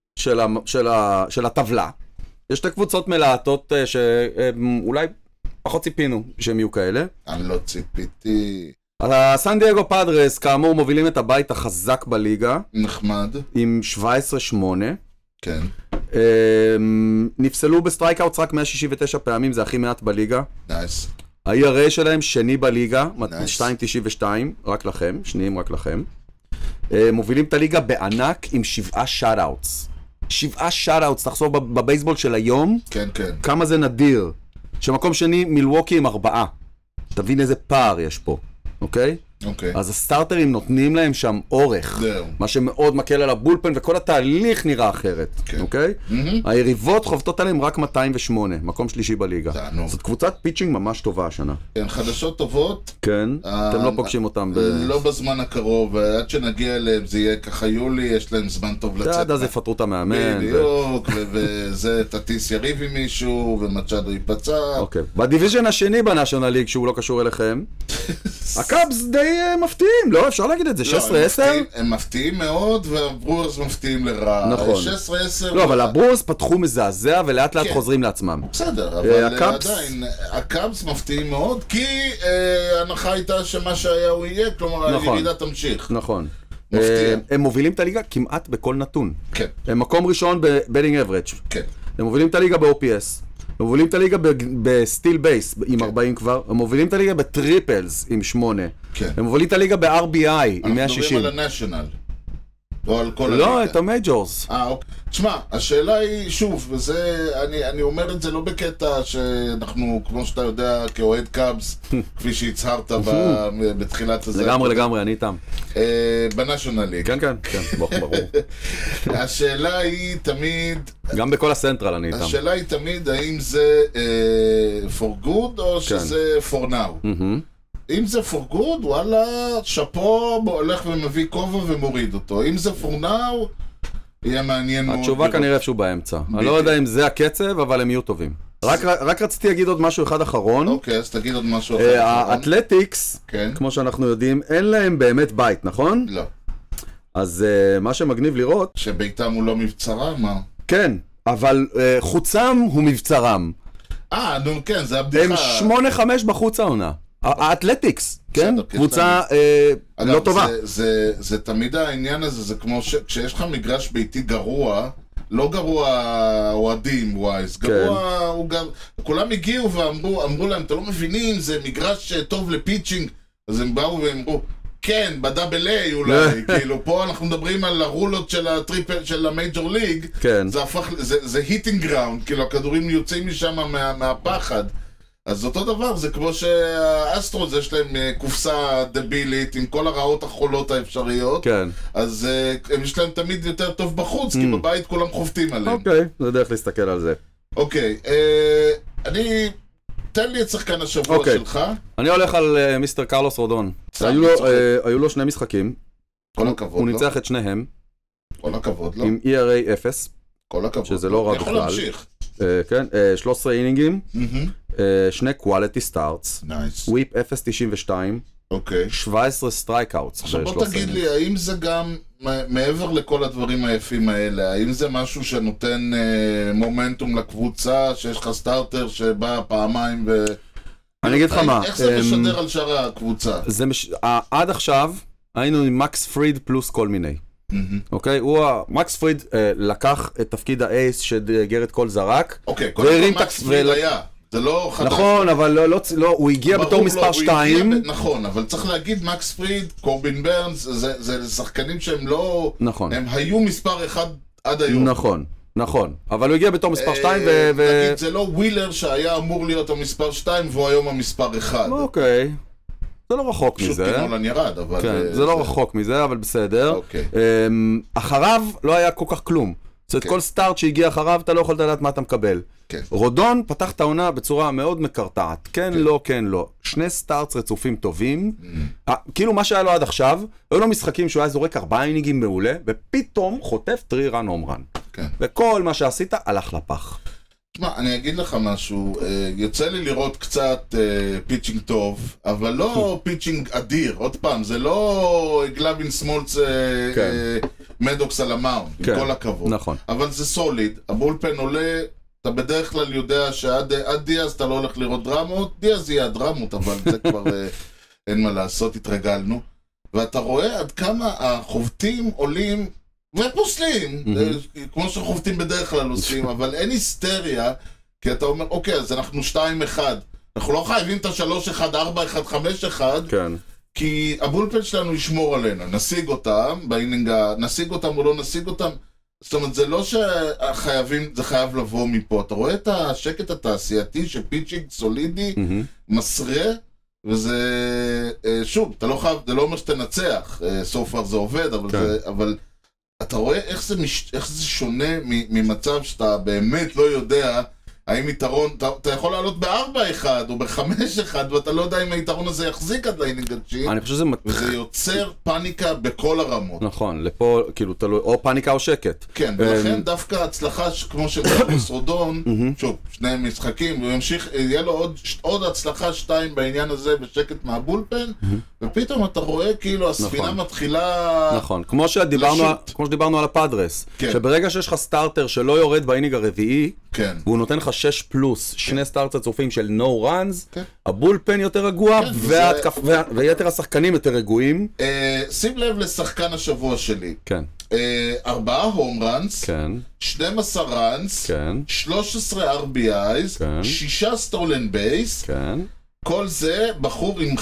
של הטבלה, יש שתי קבוצות מלהטות שאולי פחות ציפינו שהם יהיו כאלה. אני לא ציפיתי. הסן דייגו פאדרס, כאמור, מובילים את הבית החזק בליגה. נחמד. עם 17-8. כן. נפסלו בסטרייקאוטס רק 169 פעמים, זה הכי מעט בליגה. נייס. ה-ERA שלהם שני בליגה, 2.92, רק לכם, שניים רק לכם. מובילים את הליגה בענק עם 7 שאט-אוטס. 7 שאט-אוטס, תחשוב בבייסבול של היום. כן, כן. כמה זה נדיר. שמקום שני, מילווקי עם 4. תבין איזה פער יש פה, אוקיי? אז הסטארטרים נותנים להם שם אורך, מה שמאוד מקל על הבולפן, וכל התהליך נראה אחרת, אוקיי? היריבות חובטות עליהם רק 208, מקום שלישי בליגה. זאת קבוצת פיצ'ינג ממש טובה השנה. כן, חדשות טובות. כן, אתם לא פוגשים אותם לא בזמן הקרוב, עד שנגיע אליהם זה יהיה ככה יולי, יש להם זמן טוב לצאת. עד אז יפטרו את המאמן. בדיוק, וזה תטיס יריב עם מישהו, ומצ'אדו ייפצע. אוקיי, בדיוויז'ן השני בנאשונל ליג, שהוא לא קשור אליכם, הקאבס די מפתיעים, לא? אפשר להגיד את זה, 16-10? הם מפתיעים מאוד, והברורס מפתיעים לרע. נכון. 16-10. לא, אבל הברורס פתחו מזעזע, ולאט לאט חוזרים לעצמם. בסדר, אבל עדיין, הקאבס מפתיעים מאוד, כי ההנחה הייתה שמה שהיה הוא יהיה, כלומר, הירידה תמשיך. נכון. מפתיע. הם מובילים את הליגה כמעט בכל נתון. כן. הם מקום ראשון בבטינג אברג'. כן. הם מובילים את הליגה ב-OPS. הם מובילים את הליגה בסטיל בייס עם 40 כבר, הם מובילים את הליגה בטריפלס עם 8, הם מובילים את הליגה ב-RBI עם 160. אנחנו מדברים על הנשיונל, או על כל הליגה. לא, את המייג'ורס. אוקיי. תשמע, השאלה היא, שוב, וזה, אני אומר את זה לא בקטע שאנחנו, כמו שאתה יודע, כאוהד קאבס, כפי שהצהרת בתחילת הזה. לגמרי, אני איתם. בנשיונל ליג. כן, ברור. השאלה היא תמיד... גם בכל הסנטרל אני איתם. השאלה היא תמיד, האם זה for good או שזה for now. אם זה for good, וואלה, שפו הולך ומביא כובע ומוריד אותו. אם זה for now, יהיה מעניין מאוד. התשובה כנראה שהוא באמצע. אני לא יודע אם זה הקצב, אבל הם יהיו טובים. רק רציתי להגיד עוד משהו אחד אחרון. אוקיי, אז תגיד עוד משהו אחד אחרון. האתלטיקס, כמו שאנחנו יודעים, אין להם באמת בית, נכון? לא. אז מה שמגניב לראות... שביתם הוא לא מבצרם, מה? כן, אבל חוצם הוא מבצרם. נו כן, זה הבדיחה. הם 8-5 בחוץ העונה. האתלטיקס, כן? קבוצה לא טובה. זה תמיד העניין הזה, זה כמו כשיש לך מגרש ביתי גרוע, לא גרוע אוהדים ווייז, גרוע, כולם הגיעו ואמרו להם, אתה לא מבינים, זה מגרש טוב לפיצ'ינג, אז הם באו ואמרו, כן, בדאבל איי אולי, כאילו פה אנחנו מדברים על הרולות של הטריפל, של המייג'ור ליג, זה הפך, זה היטינג גראונד, כאילו הכדורים יוצאים משם מהפחד. אז אותו דבר, זה כמו שהאסטרוס יש להם קופסה דבילית עם כל הרעות החולות האפשריות, אז יש להם תמיד יותר טוב בחוץ, כי בבית כולם חופטים עליהם. אוקיי, זה דרך להסתכל על זה. אוקיי, תן לי את שחקן השבוע שלך. אני הולך על מיסטר קרלוס רודון. היו לו 2 משחקים. כל הכבוד לו. הוא ניצח את שניהם. כל הכבוד לו. עם ERA 0. כל הכבוד. שזה לא רע בכלל. יכול להמשיך. כן, 13 אינינגים. 2 quality starts. וויפ 0.92. אוקיי. 17 סטרייקאוטס. עכשיו בוא תגיד לי, האם זה גם, מעבר לכל הדברים היפים האלה, האם זה משהו שנותן מומנטום לקבוצה, שיש לך סטארטר שבא פעמיים ו... אני אגיד לך מה. איך זה משדר על שאר הקבוצה? עד עכשיו היינו עם מקס פריד פלוס כל מיני. אוקיי? מקס פריד לקח את תפקיד האייס שגרד קול זרק. אוקיי, קודם כל מקס פריד היה. זה לא חדש. נכון, אבל הוא הגיע בתור מספר 2. נכון, אבל צריך להגיד, מקס פריד, קורבין ברנס, זה שחקנים שהם לא... נכון. הם היו מספר 1 עד היום. נכון. אבל הוא הגיע בתור מספר 2 נגיד, זה לא ווילר שהיה אמור להיות המספר 2 והוא היום המספר 1. אוקיי. זה לא רחוק מזה. פשוט נולן ירד, אבל... כן, זה לא רחוק מזה, אבל בסדר. אחריו לא היה כל כך כלום. זאת אומרת, כל סטארט שהגיע אחריו, אתה לא יכולת לדעת מה אתה מקבל. רודון פתח את העונה בצורה מאוד מקרטעת. כן, לא. 2 סטארטס רצופים טובים. כאילו מה שהיה לו עד עכשיו, היו לו משחקים שהוא היה זורק 4 אינינגים מעולה, ופתאום חוטף 3 run home run. וכל מה שעשית הלך לפח. תשמע, אני אגיד לך משהו, יוצא לי לראות קצת פיצ'ינג טוב, אבל לא פיצ'ינג אדיר. עוד פעם, זה לא גלאבין סמולץ מדוקס על המאונד, עם כל הכבוד. נכון. אבל זה סוליד, הבולפן עולה, אתה בדרך כלל יודע שעד דיאז אתה לא הולך לראות דרמות, דיאז יהיה הדרמות, אבל זה כבר אין מה לעשות, התרגלנו. ואתה רואה עד כמה החובטים עולים ופוסלים, כמו שחובטים בדרך כלל עושים, אבל אין היסטריה, כי אתה אומר, אוקיי, אז אנחנו 2-1, אנחנו לא חייבים את ה-3-1, 4-1, 5-1, כן. כי הבולפן שלנו ישמור עלינו, נשיג אותם, נשיג אותם או לא נשיג אותם, זאת אומרת, זה לא שחייבים, זה חייב לבוא מפה, אתה רואה את השקט התעשייתי שפיצ'ינג סולידי מסרה, וזה, שוב, אתה לא חייב, זה לא אומר שתנצח, so far זה עובד, אבל אתה רואה איך זה שונה ממצב שאתה באמת לא יודע האם יתרון, אתה יכול לעלות ב4-1 או ב5-1 ואתה לא יודע אם היתרון הזה יחזיק עד לאינינג התשיעי. אני חושב שזה וזה יוצר פאניקה בכל הרמות. נכון, לפה כאילו או פאניקה או שקט. כן, ולכן דווקא הצלחה כמו של קרלוס רודון, שוב, שני משחקים, הוא ימשיך, יהיה לו עוד הצלחה 2 בעניין הזה בשקט מהבולפן, ופתאום אתה רואה כאילו הספינה מתחילה... נכון, כמו שדיברנו על הפאדרס, שברגע שיש לך סטארטר שלא יורד באינינג הרביעי, והוא נותן לך 6+, שני סטארטר צופים של no runs, הבולפן יותר רגוע, ויתר השחקנים יותר רגועים. שים לב לשחקן השבוע שלי. כן. 4 הום ראנס, 12 ראנס, 13 RBIs, 6 סטולן בייס, כל זה בחור עם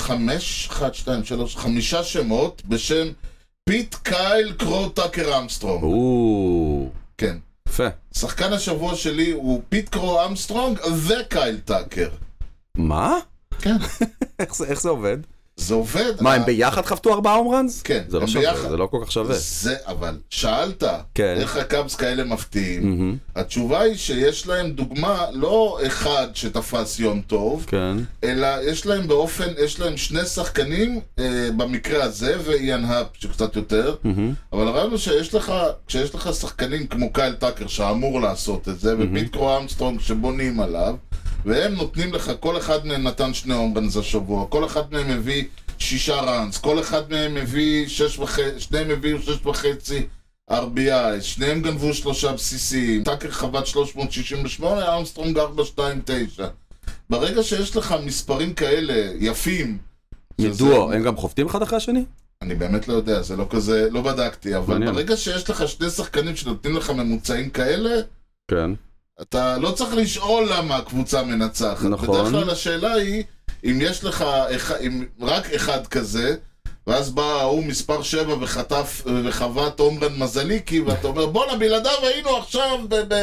5 שמות בשם פיט קייל קרו טאקר אמסטרונג. כן. יפה. שחקן השבוע שלי הוא פיט קרו אמסטרונג וקייל טאקר. מה? כן. איך זה עובד? זה עובד. מה, הם ביחד חפתו 4 הום ראנס? כן. זה לא שווה, זה לא כל כך שווה. אבל שאלת, איך הקאבס כאלה מפתיעים? התשובה היא שיש להם דוגמה, לא אחד שתפס יום טוב, אלא יש להם 2 שחקנים, במקרה הזה, ואיין האפ שקצת יותר, אבל ראינו שיש לך שחקנים כמו קייל טאקר שאמור לעשות את זה, ופיט קרו אמסטרונג שבונים עליו, והם נותנים לך, כל אחד מהם נתן 2 הום ראנס השבוע, כל אחד מהם מביא 6 ראנס, כל אחד מהם מביא 6.5, שניהם הביאו 6.5 RBI, שניהם גנבו 3 בסיסיים, טאקר חבט 368, אמסטרונג 429. ברגע שיש לך מספרים כאלה יפים, מדוע, הם גם חופטים אחד אחרי השני? אני באמת לא יודע, זה לא כזה, לא בדקתי, אבל ברגע שיש לך 2 שחקנים שנותנים לך ממוצעים כאלה, כן. אתה לא צריך לשאול למה הקבוצה מנצחת. נכון. בדרך כלל השאלה היא, אם יש לך רק אחד כזה, ואז בא הוא מספר 7 וחבט הומרן מזליקי, ואתה אומר, בוא בלעדיו היינו עכשיו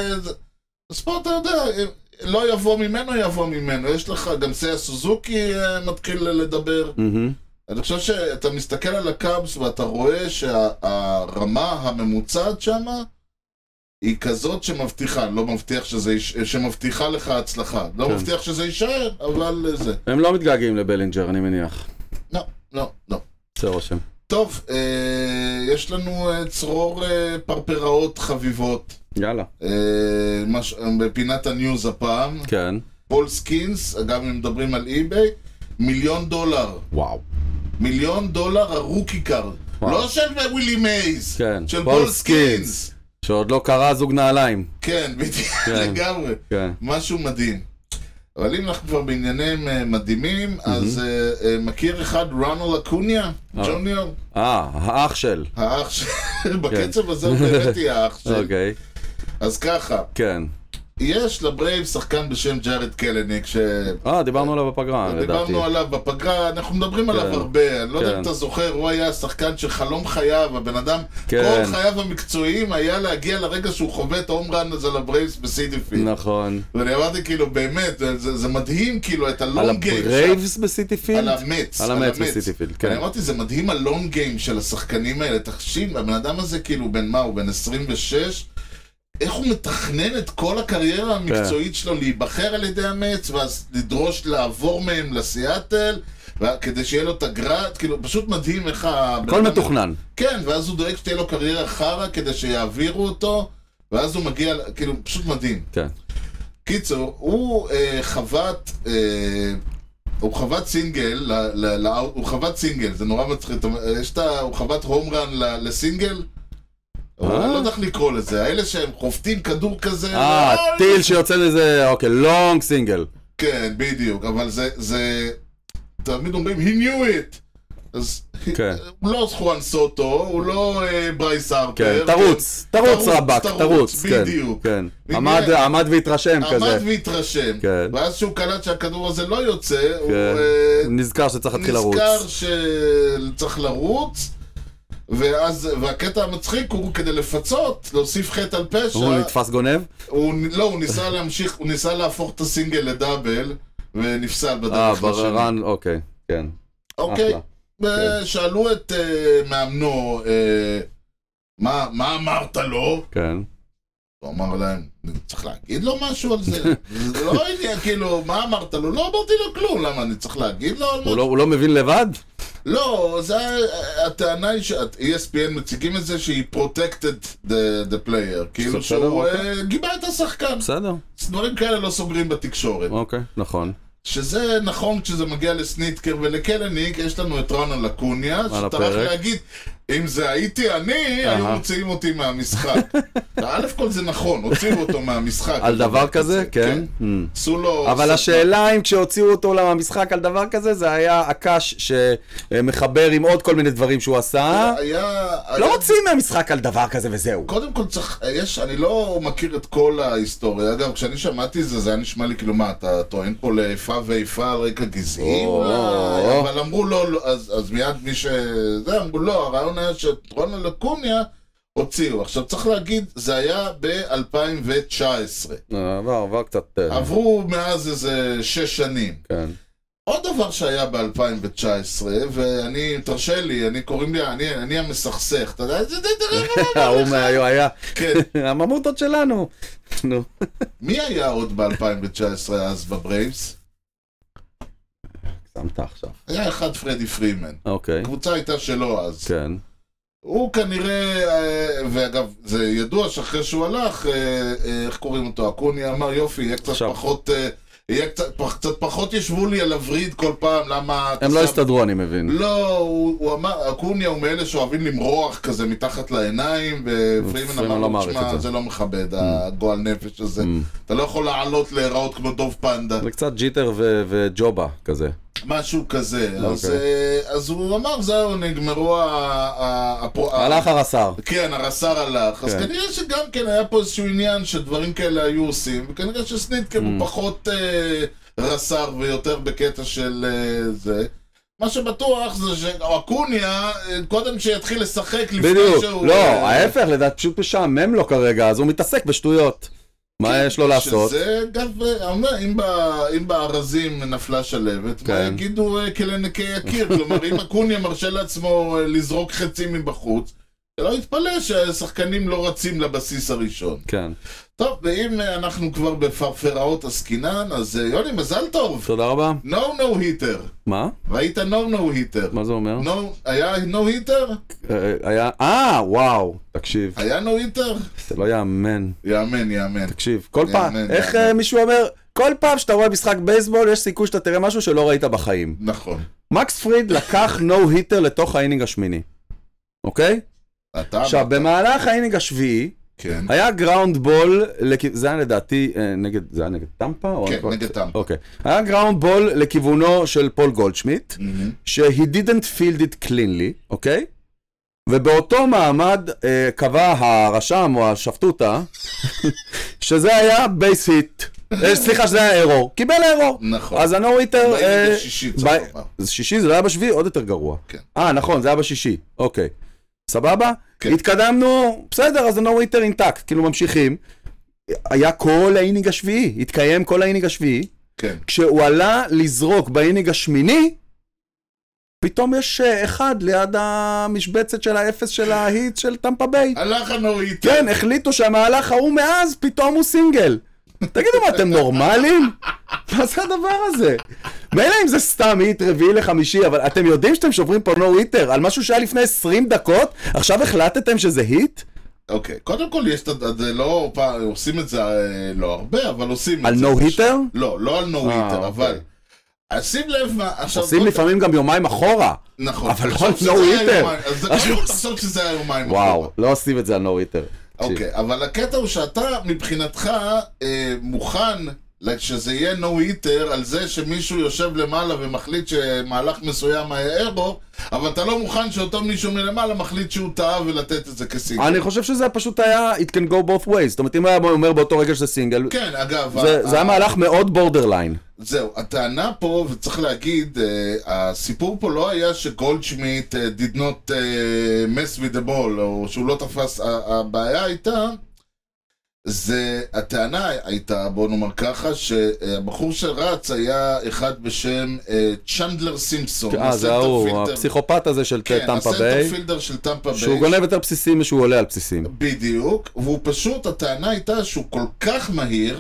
אז פה אתה יודע, לא יבוא ממנו. יש לך גם סיה סוזוקי מתחיל לדבר. אני חושב שאתה מסתכל על הקאבס ואתה רואה שהרמה הממוצעת שמה, היא כזאת שמבטיחה, לא מבטיח שמבטיחה לך הצלחה. לא מבטיח שזה יישאר, אבל זה. הם לא מתגעגעים לבלינג'ר, אני מניח. לא. זה רושם. טוב, יש לנו צרור פרפראות חביבות. יאללה. בפינת הניוז הפעם. כן. פול סקינס, אגב אם מדברים על אי-ביי, $1,000,000. וואו. $1,000,000 הרוקי קארד. לא של ווילי מייז. כן. של פול סקינס. שעוד לא קרה זוג נעליים. כן, בדיוק, לגמרי. משהו מדהים. אבל אם אנחנו כבר בעניינים מדהימים, אז מכיר אחד רונלד אקוניה? ג'וניור? האח של. בקצב הזה הוא באמת יהיה האח של. אוקיי. אז ככה. כן. יש לברייב שחקן בשם ג'ארד קלניק דיברנו עליו בפגרה, לדעתי. דיברנו עליו בפגרה, אנחנו מדברים עליו הרבה. אני לא יודע אם אתה זוכר, הוא היה שחקן שחלום חייו, הבן אדם, כל חייו המקצועיים היה להגיע לרגע שהוא חווה את ההום ראן הזה לברייבס בסיטי-פילד. נכון. ואני אמרתי כאילו, באמת, זה מדהים כאילו את הלונג גיים. על הברייבס בסיטי-פילד? על המץ. על המץ בסיטי-פילד, כן. אני אמרתי, זה מדהים הלונג גיים של השחקנים האלה. תחשיב, הבן אדם הזה כאילו, בן מה הוא? בן 26? איך הוא מתכנן את כל הקריירה המקצועית שלו להיבחר על ידי המץ, ואז לדרוש לעבור מהם לסיאטל, כדי שיהיה לו את הגרט, כאילו, פשוט מדהים איך הכל מתוכנן. כן, ואז הוא דואג שתהיה לו קריירה חרה כדי שיעבירו אותו, ואז הוא מגיע, כאילו, פשוט מדהים. כן. קיצור, הוא חוות סינגל, זה נורא מצחיק, הוא חוות הום רן לסינגל, אני לא יודע איך לקרוא לזה, האלה שהם חופטים כדור כזה. טיל שיוצא לזה, אוקיי, לונג סינגל. כן, בדיוק, אבל זה, תמיד אומרים, he knew it. אז הוא לא חואן סוטו, הוא לא ברייס הרפר. תרוץ רבק, תרוץ. בדיוק. עמד והתרשם כזה. עמד והתרשם. ואז שהוא קלט שהכדור הזה לא יוצא, הוא נזכר שצריך להתחיל לרוץ. נזכר שצריך לרוץ. והקטע המצחיק הוא כדי לפצות, להוסיף חטא על פשע. הוא נתפס גונב? לא, הוא ניסה להמשיך, הוא ניסה להפוך את הסינגל לדאבל, ונפסל בדרך לשני. בררן, אוקיי. כן. אוקיי, ושאלו את מאמנו, מה אמרת לו? כן. הוא אמר להם, צריך להגיד לו משהו על זה? זה לא עניין, כאילו, מה אמרת לו? לא אמרתי לו כלום, למה אני צריך להגיד לו על משהו? הוא לא מבין לבד? לא, הטענה היא ש-ESPN מציגים את זה שהיא protected the player, כאילו שהוא גיבה את השחקן. בסדר. דברים כאלה לא סוגרים בתקשורת. אוקיי, נכון. שזה נכון כשזה מגיע לסניטקר ולקלניק, יש לנו את רונלד אקוניה, שטרח להגיד, אם זה הייתי אני, היו מוציאים אותי מהמשחק. א' כל זה נכון, הוציאו אותו מהמשחק. על דבר כזה? כן. אבל השאלה אם כשהוציאו אותו מהמשחק על דבר כזה, זה היה הקש שמחבר עם עוד כל מיני דברים שהוא עשה. לא מוציאים מהמשחק על דבר כזה וזהו. קודם כל צריך, אני לא מכיר את כל ההיסטוריה. אגב, כשאני שמעתי זה היה נשמע לי כאילו מה, אתה טוען פה לאיפה ואיפה על רקע גזעי? אבל אמרו לא, אז מיד מי שזה, אמרו לא, הרעיון היה שרונלד אקוניה הוציאו. עכשיו צריך להגיד, זה היה ב-2019. עבר קצת... עברו מאז איזה 6 שנים. כן. עוד דבר שהיה ב-2019, ואני, תרשה לי, קוראים לי, אני המסכסך, אתה יודע, זה הוא היה, הממוטות שלנו. מי היה עוד ב-2019 אז בברייבס? שמת עכשיו. היה אחד פרדי פרימן. אוקיי. הקבוצה הייתה שלו אז. כן. הוא כנראה, ואגב, זה ידוע שאחרי שהוא הלך, איך קוראים אותו? אקוניה אמר, יופי, יהיה קצת פחות ישבו לי על הווריד כל פעם, למה... הם לא הסתדרו, אני מבין. לא, הוא אמר, אקוניה הוא מאלה שאוהבים למרוח כזה מתחת לעיניים, ופרימן אמר לו, תשמע, זה לא מכבד, הגועל נפש הזה. אתה לא יכול לעלות להיראות כמו דוב פנדה. זה קצת ג'יטר וג'ובה כזה. משהו כזה, אז הוא אמר, זהו, נגמרו הלך הרס"ר. כן, הרס"ר הלך, אז כנראה שגם כן היה פה איזשהו עניין שדברים כאלה היו עושים, וכנראה שסניטקר הוא פחות רס"ר ויותר בקטע של זה. מה שבטוח זה שאקוניה, קודם שיתחיל לשחק לפני שהוא... בדיוק, לא, ההפך, לדעת פשוט משעמם לו כרגע, אז הוא מתעסק בשטויות. מה יש לו לעשות? שזה, אגב, אם בארזים נפלה שלבת, מה יגידו כלנקי יקיר? כלומר, אם אקוניה מרשה לעצמו לזרוק חצים מבחוץ, לא יתפלא שהשחקנים לא רצים לבסיס הראשון. כן. טוב, ואם אנחנו כבר בפרפראות עסקינן, אז יוני, מזל טוב. תודה רבה. No hitter. מה? ראית no hitter. מה זה אומר? היה no hitter? היה, וואו, תקשיב. היה no hitter? זה לא יאמן. יאמן. תקשיב, כל פעם, איך מישהו אומר, כל פעם שאתה רואה משחק בייסבול, יש סיכוי שאתה תראה משהו שלא ראית בחיים. נכון. מקס פריד לקח no hitter לתוך האינינג השמיני. אוקיי? עכשיו, במהלך האינינג השביעי, היה גראונד בול, זה היה לדעתי, זה היה נגד טמפה? כן, נגד טמפה. אוקיי. היה גראונד בול לכיוונו של פול גולדשמיט, he didn't field it cleanly, אוקיי? ובאותו מעמד קבע הרשם או השפטותה, שזה היה בייס היט. סליחה, שזה היה אירור. קיבל אירור. נכון. אז הנור היטר... בשישי, צריך לומר. שישי, זה לא היה בשביעי, עוד יותר גרוע. כן. נכון, זה היה בשישי. אוקיי. סבבה? כן. התקדמנו, בסדר, אז הנור היטר אינטקט, כאילו ממשיכים. היה כל האינינג השביעי, התקיים כל האינינג השביעי. כן. כשהוא עלה לזרוק באינינג השמיני, פתאום יש אחד ליד המשבצת של האפס של ההיט של טמפה ביי. הלך הנור היטר. כן, החליטו שהמהלך ההוא מאז, פתאום הוא סינגל. תגידו מה, אתם נורמלים? מה זה הדבר הזה? מילא אם זה סתם היט רביעי לחמישי, אבל אתם יודעים שאתם שוברים פה נו היטר על משהו שהיה לפני 20 דקות, עכשיו החלטתם שזה היט? אוקיי, קודם כל יש, זה לא, עושים את זה לא הרבה, אבל עושים את זה. על נו היטר? לא על נו היטר, אבל... שים לב מה... עושים לפעמים גם יומיים אחורה. נכון. אבל לא על נו היטר. אז זה קודם כל תחשוב שזה היה יומיים אחורה. וואו, לא עושים את זה על נו היטר. אוקיי, אבל הקטע הוא שאתה מבחינתך מוכן שזה יהיה נו היטר על זה שמישהו יושב למעלה ומחליט שמהלך מסוים היה אירור, אבל אתה לא מוכן שאותו מישהו מלמעלה מחליט שהוא טעה ולתת את זה כסינגל. אני חושב שזה פשוט היה it can go both ways. זאת אומרת, אם היה אומר באותו רגע שזה סינגל, כן, אגב, זה היה מהלך מאוד בורדרליין. זהו, הטענה פה, וצריך להגיד, הסיפור פה לא היה שגולדשמיט did not mess with the ball, או שהוא לא תפס, הבעיה הייתה, הטענה הייתה, בוא נאמר ככה, שהבחור שרץ היה אחד בשם צ'נדלר סימפסון. זה הוא, הפסיכופת הזה של טמפה ביי. הסנטרפילדר של טמפה ביי. שהוא גונב יותר בסיסים משהוא עולה על בסיסים. בדיוק, והוא פשוט, הטענה הייתה שהוא כל כך מהיר,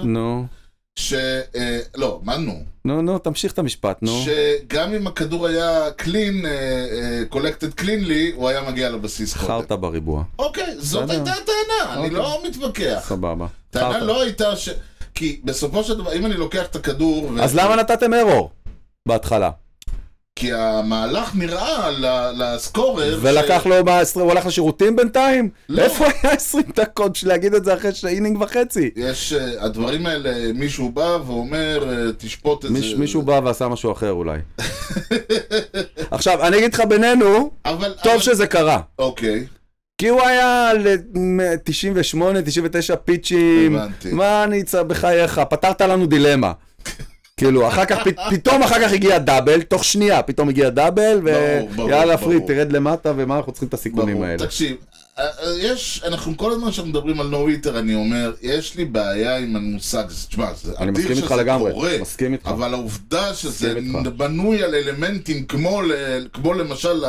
לא, מה נו? נו, תמשיך את המשפט, נו. שגם אם הכדור היה קלין, קולקטד קלינלי, הוא היה מגיע לבסיס קודם. חרת בריבוע. אוקיי, זאת הייתה הטענה, אני לא מתווכח. סבבה. הטענה לא הייתה כי בסופו של דבר, אם אני לוקח את הכדור... אז למה נתתם ארור בהתחלה? כי המהלך נראה לסקורר... ולקח לו, הוא הלך לשירותים בינתיים? לא. איפה היה 20 דקות של להגיד את זה אחרי אינינג וחצי? יש, הדברים האלה, מישהו בא ואומר, תשפוט את זה... מישהו בא ועשה משהו אחר אולי. עכשיו, אני אגיד לך בינינו, טוב שזה קרה. אוקיי. כי הוא היה ל-98, 99 פיצ'ים. הבנתי. מה אני צריך בחייך? פתרת לנו דילמה. כאילו, פתאום אחר כך הגיע דאבל, תוך שנייה פתאום הגיע דאבל, ויאללה פריד, תרד למטה, ומה אנחנו צריכים את הסיכונים האלה. תקשיב, אנחנו כל הזמן שאנחנו מדברים על נו היטר, אני אומר, יש לי בעיה עם המושג, תשמע, זה אדיר שזה קורה, אבל העובדה שזה בנוי על אלמנטים כמו למשל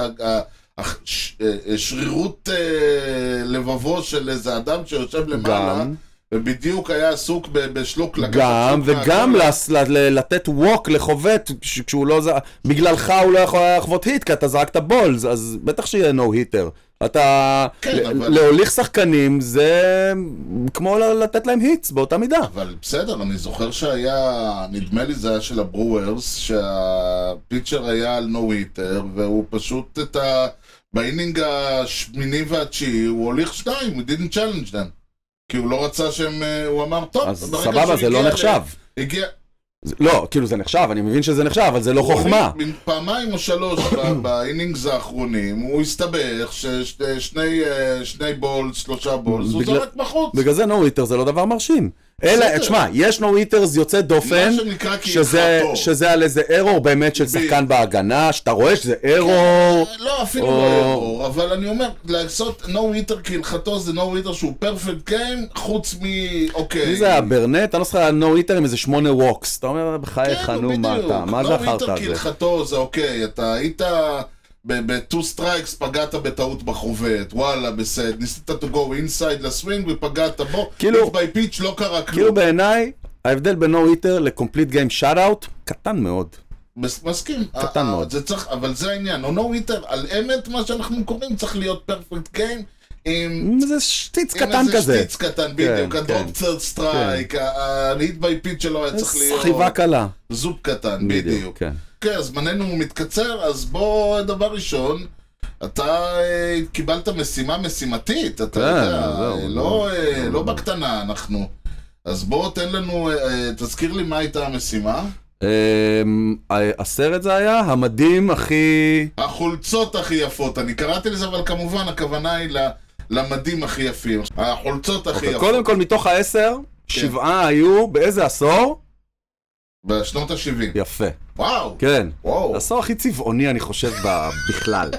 שרירות לבבו של איזה אדם שיושב למעלה, ובדיוק היה עסוק בשלוק לקחת גם, וגם לתת ווק לחובט, כשהוא לא זה, בגללך הוא לא יכול לחוות היט, כי אתה זרקת בולס, אז בטח שיהיה נו היטר. אתה, להוליך שחקנים זה כמו לתת להם היטס באותה מידה. אבל בסדר, אני זוכר שהיה, נדמה לי זה היה של הברוארס, שהפיצ'ר היה על נו היטר, והוא פשוט באינינג השמיני והתשיעי, הוא הוליך 2, he didn't challenge them. כי הוא לא רצה שהם, הוא אמר, טוב, אז סבבה, זה לא נחשב. לא, כאילו זה נחשב, אני מבין שזה נחשב, אבל זה לא חוכמה. פעמיים או 3 באינינגס האחרונים, הוא הסתבך ששני בולס, 3 בולס, הוא זרק בחוץ. בגלל זה נו היטר זה לא דבר מרשים. אלא, תשמע, יש נו היטרס יוצא דופן, שזה על איזה ארור באמת של שחקן בהגנה, שאתה רואה שזה ארור. לא, אפילו לא ארור, אבל אני אומר, לעשות נו היטר כהלכתו זה נו היטר שהוא פרפקט גיים, חוץ אוקיי. מי זה היה ברנט? אני לא זוכר נו היטר עם איזה 8 ווקס. אתה אומר, בחייך, נו, מה אתה? מה זה אחרת הזה? נו היטר כהלכתו זה אוקיי, אתה היית... ב-2 סטרייקס פגעת בטעות בחובט, וואלה, בסדר, ניסית to go inside לסווינג ופגעת בו, כאילו, by pitch לא קרה כלום. כאילו בעיניי, ההבדל בין נו היטר ל-complete game shutout, קטן מאוד. מסכים. קטן מאוד. אבל זה העניין, נו היטר, על אמת מה שאנחנו קוראים, צריך להיות פרפקט גיים, עם איזה שטיץ קטן כזה. איזה שטיץ קטן, בדיוק, הדרופ צרד סטרייק, ה-hit by pitch שלו היה צריך להיות... סחיבה קלה. זופ קטן, בדיוק. כן, אז זמננו מתקצר, אז בוא, דבר ראשון, אתה קיבלת משימתית, אתה יודע, לא בקטנה אנחנו. אז בוא תן לנו, תזכיר לי מה הייתה המשימה. הסרט זה היה, המדים הכי... החולצות הכי יפות, אני קראתי לזה, אבל כמובן הכוונה היא למדים הכי יפים. החולצות הכי יפות. קודם כל מתוך 10, 7 היו באיזה עשור? בשנות ה-70. יפה. וואו. כן. וואו. העשור הכי צבעוני אני חושב בכלל.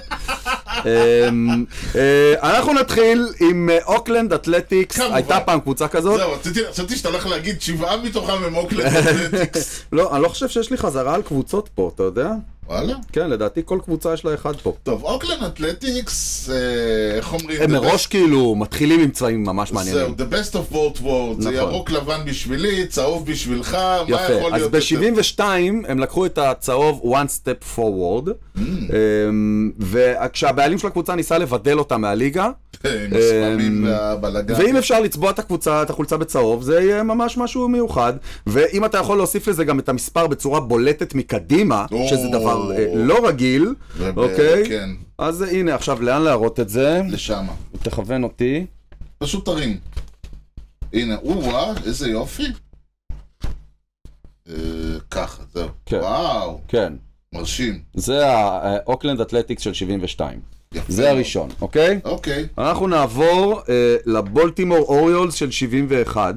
אנחנו נתחיל עם אוקלנד אתלטיקס. הייתה פעם קבוצה כזאת. זהו, חשבתי שאתה הולך להגיד 7 מתוכם הם אוקלנד אתלטיקס. לא, אני לא חושב שיש לי חזרה על קבוצות פה, אתה יודע? וואלה? כן, לדעתי כל קבוצה יש לה אחד פה. טוב, אוקלנד אתלטיקס, איך אומרים? הם מראש כאילו מתחילים עם צבעים ממש מעניינים. זהו, the best of both worlds, זה ירוק לבן בשבילי, צהוב בשבילך, מה יכול להיות? אז ב-72 הם לקחו את הצהוב one step forward, וכשהבעלים של הקבוצה ניסה לבדל אותה מהליגה, עם הספמים והבלגן. ואם אפשר לצבוע את החולצה בצהוב, זה יהיה ממש משהו מיוחד, ואם אתה יכול להוסיף לזה גם את המספר בצורה בולטת מקדימה, שזה דבר לא רגיל, אוקיי? אז הנה, עכשיו לאן להראות את זה? לשם. תכוון אותי. פשוט תרים. הנה, וואו, איזה יופי. ככה, זהו. וואו. כן. מרשים. זה האוקלנד אתלטיקס של 72. זה הראשון, אוקיי? אוקיי. אנחנו נעבור לבולטימור אוריולס של 71.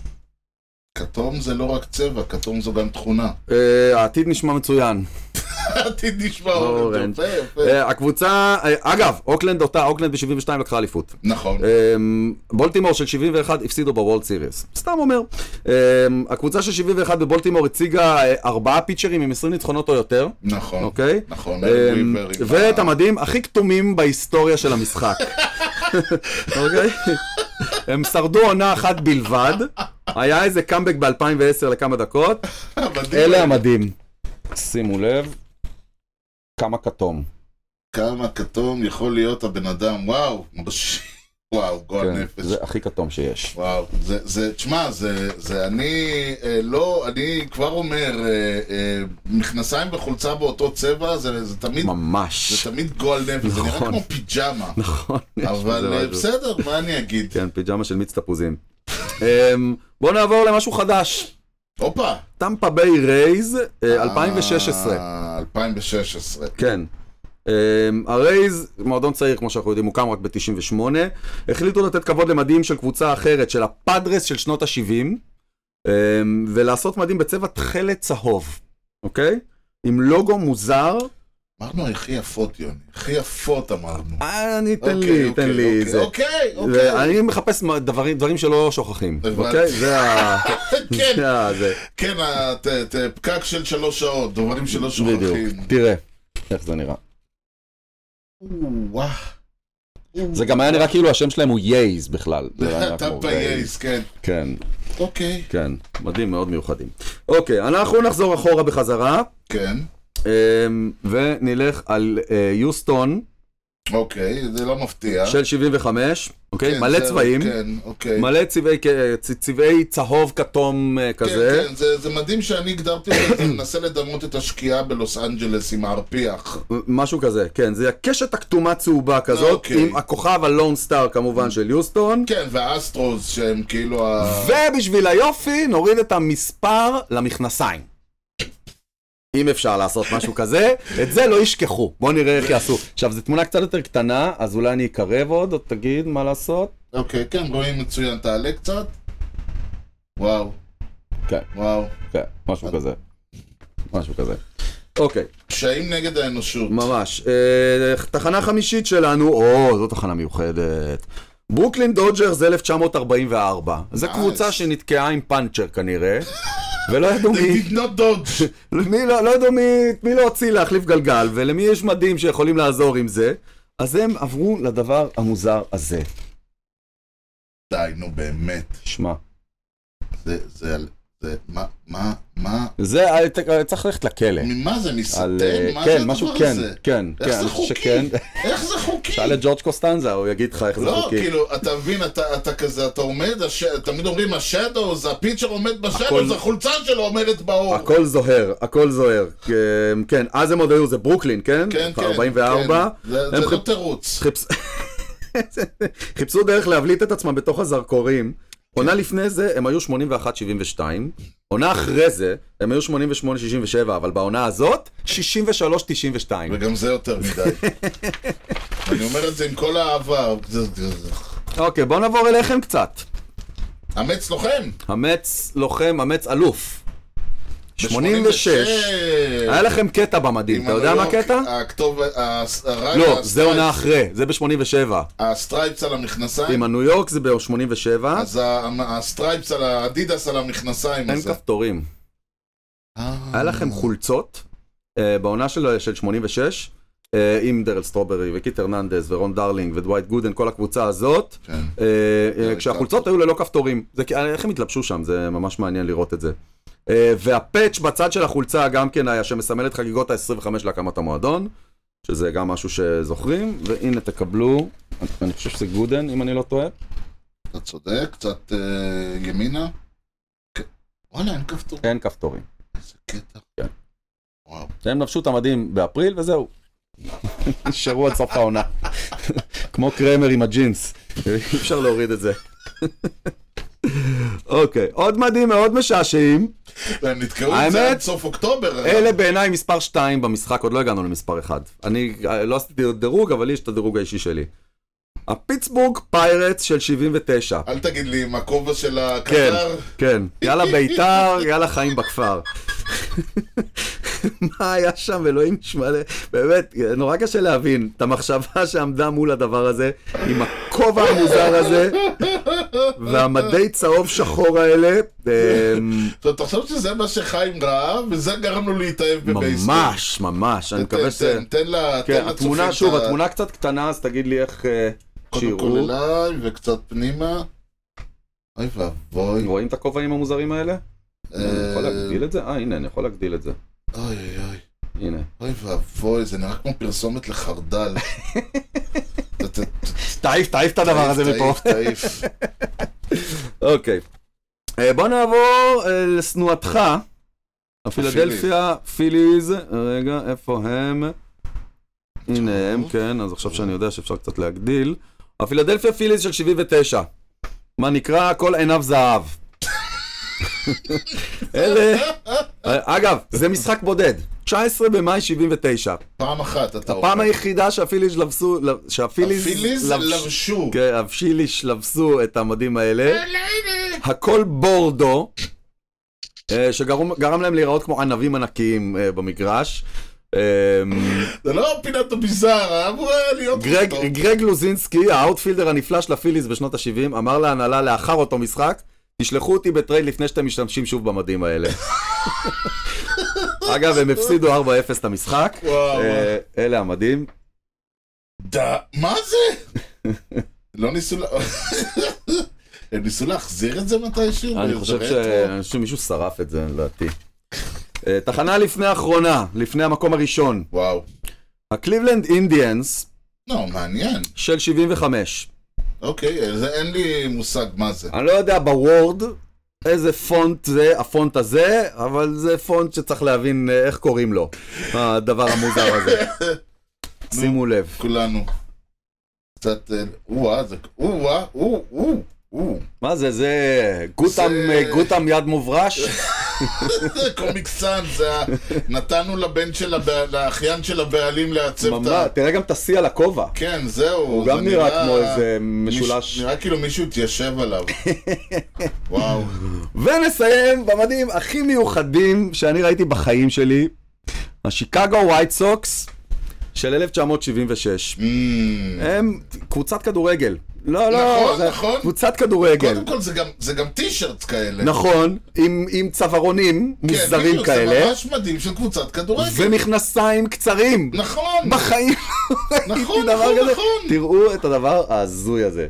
כתום זה לא רק צבע, כתום זו גם תכונה. העתיד נשמע מצוין. עתיד נשמע אורנג'. הקבוצה, אגב, אוקלנד ב-72 לקחה אליפות. נכון. בולטימור של 71 הפסידו בוולד סיריס. סתם אומר. הקבוצה של 71 בבולטימור הציגה 4 פיצ'רים עם 20 ניצחונות או יותר. נכון. אוקיי? נכון. ואת המדים הכי כתומים בהיסטוריה של המשחק. אוקיי? הם שרדו עונה אחת בלבד. היה איזה קאמבק ב-2010 לכמה דקות. אלה המדים. שימו לב. כמה כתום. כמה כתום יכול להיות הבן אדם. וואו. וואו, גועל נפש. זה הכי כתום שיש. וואו. תשמע, אני כבר אומר, מכנסיים וחולצה באותו צבע, זה תמיד... ממש. זה תמיד גועל נפש. זה נראה כמו פיג'מה. נכון. אבל בסדר, מה אני אגיד? כן, פיג'מה של מיץ תפוזים. בואו נעבור למשהו חדש. הופה. טמפה ביי רייז, 2016. 2016. כן. הרייז, מועדון צעיר, כמו שאנחנו יודעים, הוקם רק ב-98. החליטו לתת כבוד למדים של קבוצה אחרת, של הפאדרס של שנות ה-70, ולעשות מדים בצבע תכלת צהוב, אוקיי? עם לוגו מוזר. אמרנו הכי יפות, יוני. הכי יפות אמרנו. תן לי. אוקיי. אני מחפש דברים שלא שוכחים. אוקיי? זה כן, פקק של 3 שעות, דברים שלא שוכחים. בדיוק. תראה איך זה נראה. זה גם היה נראה כאילו השם שלהם הוא יייז בכלל. טמפה יייז, כן. כן. אוקיי. כן, מדים מאוד מיוחדים. אוקיי, אנחנו נחזור אחורה בחזרה. כן. ונלך על יוסטון. אוקיי, זה לא מפתיע. של 75, אוקיי? מלא צבעים. כן, אוקיי. מלא צבעי צהוב כתום כזה. כן, זה מדהים שאני הגדרתי את זה, מנסה לדמות את השקיעה בלוס אנג'לס עם הארפיח. משהו כזה, כן. זה הקשת הכתומה צהובה כזאת, עם הכוכב הלון סטאר כמובן של יוסטון. כן, והאסטרוס שהם כאילו ובשביל היופי נוריד את המספר למכנסיים. אם אפשר לעשות משהו כזה, את זה לא ישכחו. בואו נראה איך יעשו. עכשיו, זו תמונה קצת יותר קטנה, אז אולי אני אקרב עוד, או תגיד מה לעשות. אוקיי, כן, רואים מצוין. תעלה קצת. וואו. כן. וואו. כן, משהו כזה. משהו כזה. אוקיי. פשעים נגד האנושות. ממש. תחנה חמישית שלנו, זו תחנה מיוחדת. ברוקלין דודג'רס 1944. זו קבוצה שנתקעה עם פאנצ'ר כנראה. ולא ידעו They did not dodge. לא ידעו מי לא הוציא להחליף גלגל, ולמי יש מדים שיכולים לעזור עם זה, אז הם עברו לדבר המוזר הזה. די, נו באמת. שמע. מה? זה, צריך ללכת לכלא. ממה זה מסתן? מה כן, זה משהו, הדבר כן, הזה? כן. איך זה חוקי? איך זה חוקי? שאל את ג'ורג' קוסטנזה, הוא יגיד לך איך זה חוקי. לא, כאילו, אתה מבין, אתה כזה, אתה עומד, תמיד אומרים השדוז, הפיצ'ר עומד בשדוז, החולצה שלו עומדת באור. הכל זוהר, הכל זוהר. כן, אז הם עוד היו, זה ברוקלין, כן? כן, כן. 44. זה לא תירוץ. חיפשו דרך להבליט את עצמם בתוך הזרקורים. עונה לפני זה הם היו 81-72, עונה אחרי זה הם היו 88-67, אבל בעונה הזאת 63-92. וגם זה יותר מדי. אני אומר את זה עם כל האהבה. אוקיי, בואו נעבור אליכם קצת. אמץ לוחם. אמץ לוחם, אמץ אלוף. 86. היה לכם קטע במדים, אתה יודע מה הקטע? לא, זה עונה אחרי, זה ב-87. הסטרייפס על המכנסיים? עם הניו יורק זה ב-87. אז הסטרייפס על האדידס על המכנסיים. אין כפתורים. היה לכם חולצות בעונה של 86, עם דרל סטרוברי וקיט הרננדז ורון דרלינג ודווייט גודן, כל הקבוצה הזאת, כשהחולצות היו ללא כפתורים. איך הם התלבשו שם? זה ממש מעניין לראות את זה. והפאץ' בצד של החולצה גם כן היה שמסמל את חגיגות ה-25 להקמת המועדון, שזה גם משהו שזוכרים, והנה תקבלו, אני חושב שזה גודן אם אני לא טועה. אתה צודק, קצת ימינה. וואלה, אין כפתורים. אין כפתורים. איזה קטע. כן. וואו. הם לבשו את המדים באפריל וזהו. נשארו עד סוף העונה. כמו קרמר עם הג'ינס. אי אפשר להוריד את זה. אוקיי, עוד מדים מאוד משעשעים. והם נתקעו את זה עד סוף אוקטובר. אלה בעיניי מספר 2 במשחק, עוד לא הגענו למספר 1. אני לא עשיתי דירוג, אבל לי יש את הדירוג האישי שלי. הפיטסבורג פיירטס של 79. אל תגיד לי, עם הכובע של הקטר. כן, יאללה ביתר, יאללה חיים בכפר. מה היה שם, אלוהים נשמע, באמת, נורא קשה להבין את המחשבה שעמדה מול הדבר הזה, עם הכובע המוזר הזה, והמדי צהוב שחור האלה. תחשוב שזה מה שחיים ראה, וזה גרם לו להתאהב בבייסבול. ממש, ממש, אני מקווה ש... תן לצופים. שוב, התמונה קצת קטנה, אז תגיד לי איך שיראו. קודם כל אליי, וקצת פנימה. אוי ואבוי. רואים את הכובעים המוזרים האלה? אני יכול להגדיל את זה? הנה, אני יכול להגדיל את זה. אוי אוי אוי. הנה. אוי ואבוי, זה נראה כמו פרסומת לחרדל. תעיף את הדבר הזה מפה. תעיף. אוקיי. בוא נעבור לסנועתך. הפילדלפיה פיליז. רגע, איפה הם? הנה הם, כן, אז עכשיו שאני יודע שאפשר קצת להגדיל. הפילדלפיה פיליז של 79. מה נקרא? כל עיניו זהב. אלה... אגב, זה משחק בודד. 19 במאי 79. פעם אחת, אתה אומר. הפעם היחידה שהפיליז לבשו... הפיליז לבשו. כן, הפיליש לבשו את המדים האלה. הכל בורדו, שגרם להם להיראות כמו ענבים ענקיים במגרש. זה לא פינת הביזאר, אמור להיות... גרג לוזינסקי, האוטפילדר הנפלא של הפיליז בשנות ה-70, אמר להנהלה לאחר אותו משחק, תשלחו אותי בטרייד לפני שאתם משתמשים שוב במדים האלה. אגב, הם הפסידו 4-0 את המשחק. אלה המדים. מה זה? לא ניסו... הם ניסו להחזיר את זה מתישהו? אני חושב שמישהו שרף את זה, לדעתי. תחנה לפני האחרונה, לפני המקום הראשון. וואו. הקליבלנד אינדיאנס. מעניין. של 75. אוקיי, אין לי מושג מה זה. אני לא יודע בוורד איזה פונט זה, הפונט הזה, אבל זה פונט שצריך להבין איך קוראים לו, הדבר המוזר הזה. שימו לב. כולנו. קצת, מה זה? זה גוטם יד מוברש? זה קומיקסן, נתנו לבן של לאחיין של הבעלים לעצב את ה... תראה גם תסי על הכובע. כן, זהו. הוא גם נראה כמו איזה משולש. נראה כאילו מישהו התיישב עליו. וואו. ונסיים במדים הכי מיוחדים שאני ראיתי בחיים שלי. השיקגו ווייט סוקס של 1976. הם קבוצת כדורגל. לא, נכון. קבוצת כדורגל. קודם כל זה גם טישרטס כאלה. נכון, עם צווארונים מוזרים כאלה. זה ממש מדהים של קבוצת כדורגל. ומכנסיים קצרים. נכון. בחיים נכון. תראו את הדבר ההזוי הזה.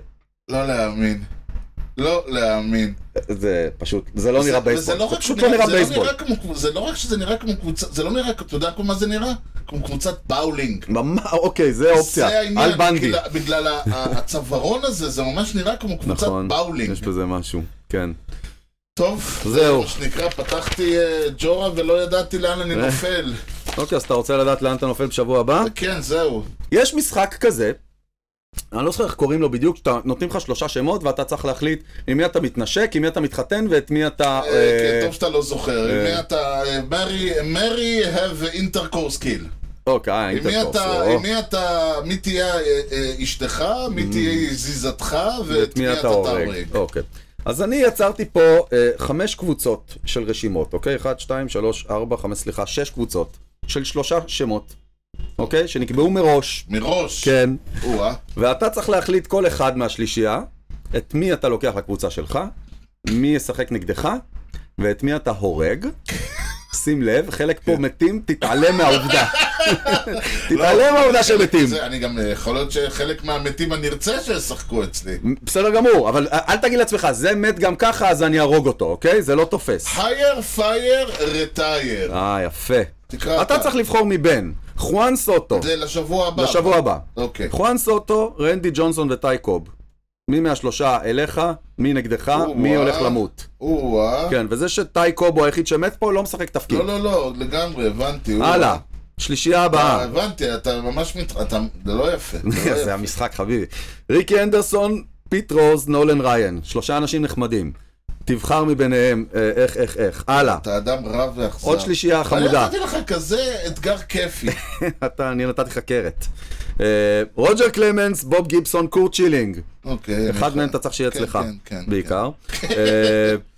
לא להאמין. זה פשוט, זה לא נראה בייסבול. זה פשוט לא נראה בייסבול. זה לא רק שזה נראה כמו קבוצה, זה לא נראה, אתה יודע מה זה נראה? כמו קבוצת באולינג. אוקיי, זה אופציה. זה העניין, בגלל הצווארון הזה, זה ממש נראה כמו קבוצת באולינג. יש בזה משהו, כן. טוב, זהו. מה שנקרא, פתחתי ג'ורה ולא ידעתי לאן אני נופל. אוקיי, אז אתה רוצה לדעת לאן אתה נופל בשבוע הבא? כן, זהו. יש משחק כזה, אני לא זוכר איך קוראים לו בדיוק, נותנים לך 3 שמות ואתה צריך להחליט עם מי אתה מתנשק, עם מי אתה מתחתן ואת מי אתה... כן, טוב שאתה לא זוכר, עם מי אתה... Mary have intercourse kill. אוקיי, עם מי אתה... מי תהיה אשתך, מי תהיה זיזתך ואת מי אתה תהורג. אוקיי. אז אני יצרתי פה 5 קבוצות של רשימות, אוקיי? 1, 2, 3, 4, 5, סליחה, 6 קבוצות של 3 שמות. אוקיי? שנקבעו מראש. מראש? כן. ואתה צריך להחליט כל אחד מהשלישייה, את מי אתה לוקח לקבוצה שלך, מי ישחק נגדך, ואת מי אתה הורג. שים לב, חלק פה מתים, תתעלם מהעובדה. תתעלם מהעובדה שהם מתים. אני גם יכול להיות שחלק מהמתים אני ארצה שישחקו אצלי. בסדר גמור, אבל אל תגיד לעצמך, זה מת גם ככה, אז אני ארוג אותו, אוקיי? זה לא תופס. hire, fire, retire. יפה. אתה צריך לבחור מבין. חואן סוטו. זה לשבוע הבא. לשבוע הבא. אוקיי. חואן סוטו, רנדי ג'ונסון וטי קוב. מי מהשלושה אליך, מי נגדך, מי הולך למות. כן, וזה שטי קוב הוא היחיד שמת פה, לא משחק תפקיד. לא, לגמרי, הבנתי. הלאה, שלישייה הבאה. הבנתי, אתה ממש זה לא יפה. זה המשחק חביבי. ריקי אנדרסון, פיט רוז, נולן ריין. 3 אנשים נחמדים. תבחר מביניהם איך. הלאה. אתה אדם רב ואכזר. עוד שלישייה חמודה. אני נתתי לך כזה אתגר כיפי. אני נתתי לך קרת. רוג'ר קלמנס, בוב גיבסון, קורט צ'ילינג. אוקיי. אחד מהם אתה צריך שיהיה אצלך, בעיקר.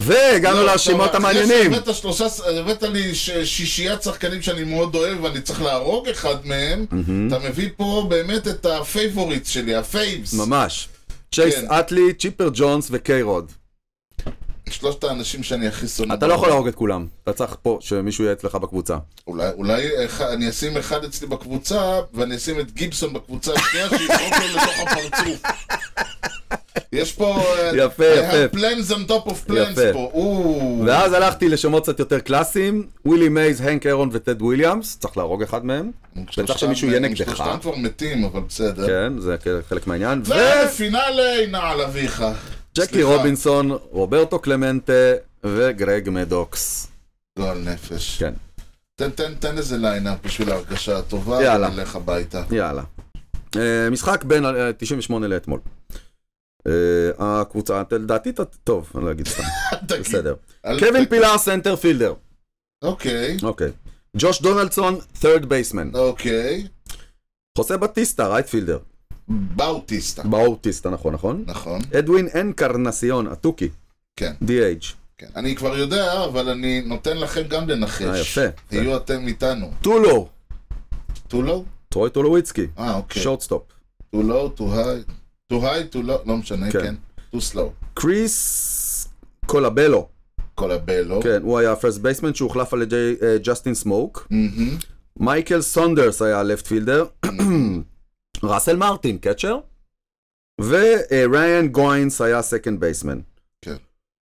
והגענו לרשימות המעניינים. הבאת לי שישיית שחקנים שאני מאוד אוהב ואני צריך להרוג אחד מהם, אתה מביא פה באמת את הפייבוריטס שלי, הפייבס. ממש. צ'ייס אטלי, צ'יפר ג'ונס וקיי-רוד. שלושת האנשים שאני הכי שונא. אתה לא יכול להרוג את כולם, אתה צריך פה שמישהו יהיה אצלך בקבוצה. אולי אני אשים אחד אצלי בקבוצה, ואני אשים את גיבסון בקבוצה השנייה, שיזרוק לו לתוך הפרצוף. יש פה... יפה. plans on top of plans פה. ואז הלכתי לשמות קצת יותר קלאסיים, ווילי מייז, הנק אירון וטד וויליאמס, צריך להרוג אחד מהם. וצריך שמישהו יהיה נגדך. שלושתם כבר מתים, אבל בסדר. כן, זה חלק מהעניין. ופינאלי נעל אביך. ג'קי רובינסון, רוברטו קלמנטה וגרג מדוקס. גועל נפש. כן. תן איזה ליינאפ בשביל ההרגשה הטובה, ולך הביתה. יאללה. משחק בין 98 לאתמול. הקבוצה, לדעתי, טוב, אני לא אגיד סתם. בסדר. קווין פילר, סנטר פילדר. אוקיי. ג'וש דונלדסון, third baseman. אוקיי. חוסה בטיסטה, רייט פילדר. באוטיסטה, נכון. אדווין אנקרנסיון, אטוקי. כן. DH. כן. אני כבר יודע, אבל אני נותן לכם גם לנחש. יפה. תהיו אתם איתנו. טולו. טרוי טולוויצקי. אוקיי. שורטסטופ. טו היי, לא משנה, כן. טו סלואו. קריס קולבלו. כן, הוא היה פרסט בייסמן שהוחלף על ידי ג'סטין סמוק. מייקל סונדרס היה לפט פילדר. ראסל מרטין, קצ'ר. וריין גוינס היה סקנד בייסמן. כן.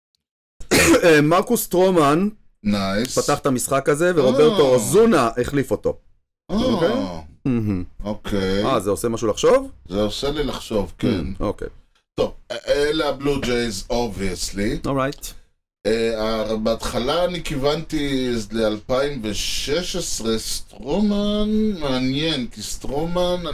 מרקוס טרומן פתח את המשחק הזה, ורוברטו אוזונה החליף אותו. אוקיי. זה עושה משהו לחשוב? זה עושה לי לחשוב, כן. אוקיי. טוב, אלה הבלו ג'ייז, obviously. Alright. בהתחלה אני כיוונתי ל-2016, סטרומן מעניין, כי סטרומן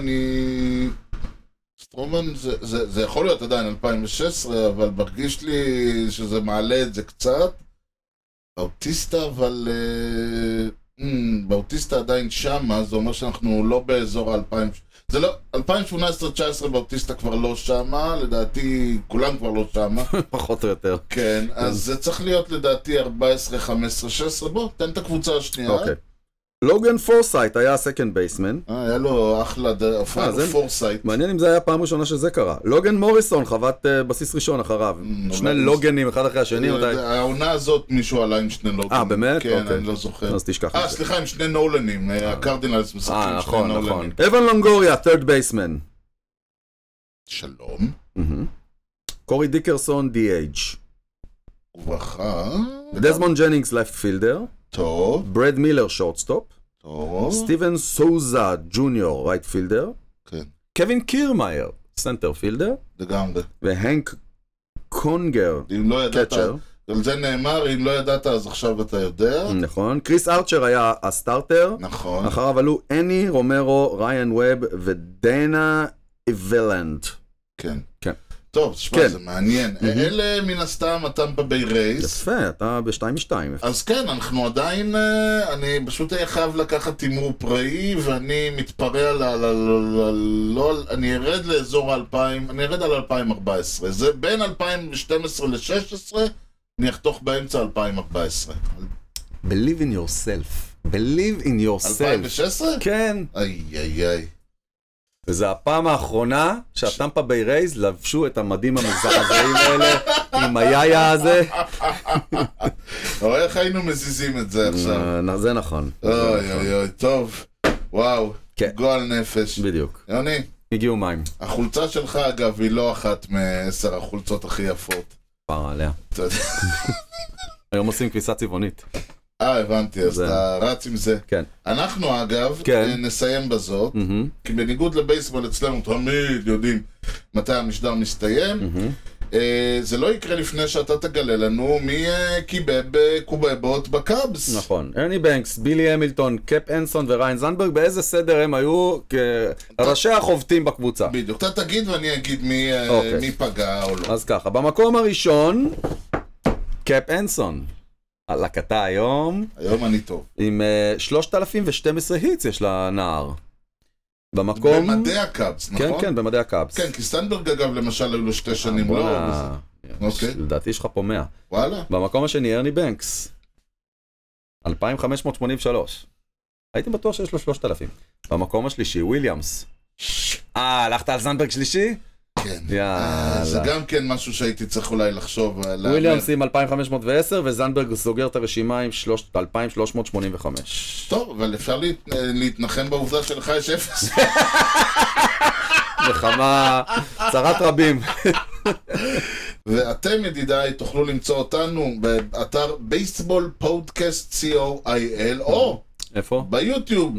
זה יכול להיות עדיין 2016, אבל מרגיש לי שזה מעלה את זה קצת. באוטיסטה, אבל באוטיסטה עדיין שמה, זה אומר שאנחנו לא באזור 2000, זה לא, 2018-19 באוטיסטה כבר לא שמה, לדעתי כולם כבר לא שמה. פחות או יותר. כן, אז זה צריך להיות לדעתי 14, 15, 16, בוא, תן את הקבוצה השנייה. אוקיי. לוגן פורסייט היה הסקנד בייסמן. היה לו אחלה פורסייט. מעניין אם זה היה פעם ראשונה שזה קרה. לוגן מוריסון חוות בסיס ראשון אחריו. שני לוגנים אחד אחרי השני. העונה הזאת מישהו עלה עם שני לוגנים. באמת? כן, אני לא זוכר. אז תשכח. סליחה, עם שני נולנים. הקרדינלס משחקים שני נכון. נולנים. אבן לונגוריה, third baseman. שלום. קורי דיקרסון, DH. וברכה. דזמונד ג'נינגס, left fielder. טוב. ברד מילר, שורטסטופ. טוב. סטיבן סוזה, ג'וניור, רייט פילדר. כן. קווין קירמייר, סנטר פילדר. לגמרי. והנק קונגר, קצ'ר. על זה נאמר, אם לא ידעת אז עכשיו אתה יודע. נכון. קריס ארצ'ר היה הסטארטר. נכון. אחריו עלו אני, רומרו, ריין ווב ודנה איבלנד. כן. כן. טוב, תשמע, זה מעניין. אלה מן הסתם הטמפה ביי רייס. יפה, אתה ב-2-2. אז כן, אנחנו עדיין, אני פשוט חייב לקחת תימור פראי, ואני מתפרע אני ארד לאזור 2000, אני ארד על 2014. זה בין 2012 ל-16, אני אחתוך באמצע 2014. Believe in yourself. Believe in yourself. 2016? כן. איי. וזו הפעם האחרונה שהטמפה ביי רייז לבשו את המדים המזעזעים האלה עם היאיה הזה. איך היינו מזיזים את זה עכשיו? זה נכון. אוי, טוב. וואו, גועל נפש. בדיוק. יוני. הגיעו מים. החולצה שלך אגב היא לא אחת מ10 החולצות הכי יפות. פרה עליה. היום עושים כביסה צבעונית. הבנתי, אז אתה רץ עם זה. כן. אנחנו אגב, נסיים בזאת, כי בניגוד לבייסבול אצלנו תמיד יודעים מתי המשדר מסתיים. זה לא יקרה לפני שאתה תגלה לנו מי קיבב קובבות בקאבס. נכון. ארני בנקס, בילי המילטון, קאפ אנסון וריין זנברג, באיזה סדר הם היו כראשי החובטים בקבוצה. בדיוק. אתה תגיד ואני אגיד מי פגע או לא. אז ככה, במקום הראשון, קאפ אנסון. הלקתה היום אני טוב. עם 3,012 היטס יש לנער. במקום... במדעי הקאבס, נכון? כן, במדעי הקאבס. כן, כי סטנברג אגב למשל היו לו 2 שנים לא. אוקיי. לדעתי יש לך פה 100. וואלה. במקום השני, ארני בנקס. 2,583. הייתי בטוח שיש לו 3,000. במקום השלישי, וויליאמס. הלכת על זנדברג שלישי? כן. יאללה. זה גם כן משהו שהייתי צריך אולי לחשוב. וויליאמס עם 2,510, וזנדברג סוגר את הרשימה עם 2,385. טוב, אבל אפשר להתנחם בעובדה שלך יש 0. נחמה, צרת רבים. ואתם ידידיי תוכלו למצוא אותנו באתר בייסבול פודקאסט co.il או איפה? ביוטיוב,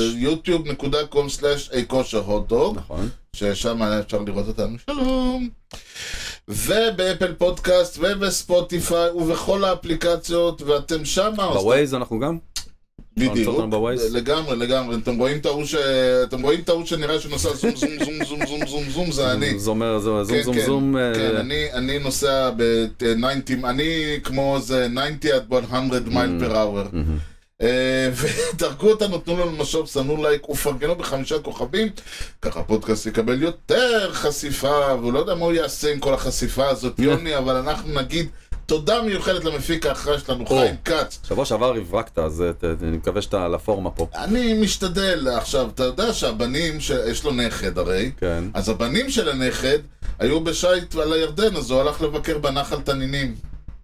youtube.com/כושר-הוטדוג, נכון. ששם אפשר לראות אותנו, שלום. ובאפל פודקאסט ובספוטיפיי ובכל האפליקציות, ואתם שם. בווייז אנחנו גם? בדיוק, לגמרי, אתם רואים את ההוא שנראה שנוסע זום זום זום זום זום זום זום, זה אני. זום זום זום. כן, אני נוסע ב-90, אני כמו זה 90 עד 100 מייל פר אאואר. ודרגו אותנו, תנו לנו משוב, סנו לייק ופרגנו ב5 כוכבים, ככה הפודקאסט יקבל יותר חשיפה, והוא לא יודע מה הוא יעשה עם כל החשיפה הזאת, יוני, אבל אנחנו נגיד תודה מיוחדת למפיק האחראי שלנו, חיים כץ. שבוע שעבר הברקת, אז אני מקווה שאתה על הפורמה פה. אני משתדל. עכשיו, אתה יודע שהבנים, יש לו נכד הרי, כן. אז הבנים של הנכד היו בשייט על הירדן, אז הוא הלך לבקר בנחל תנינים.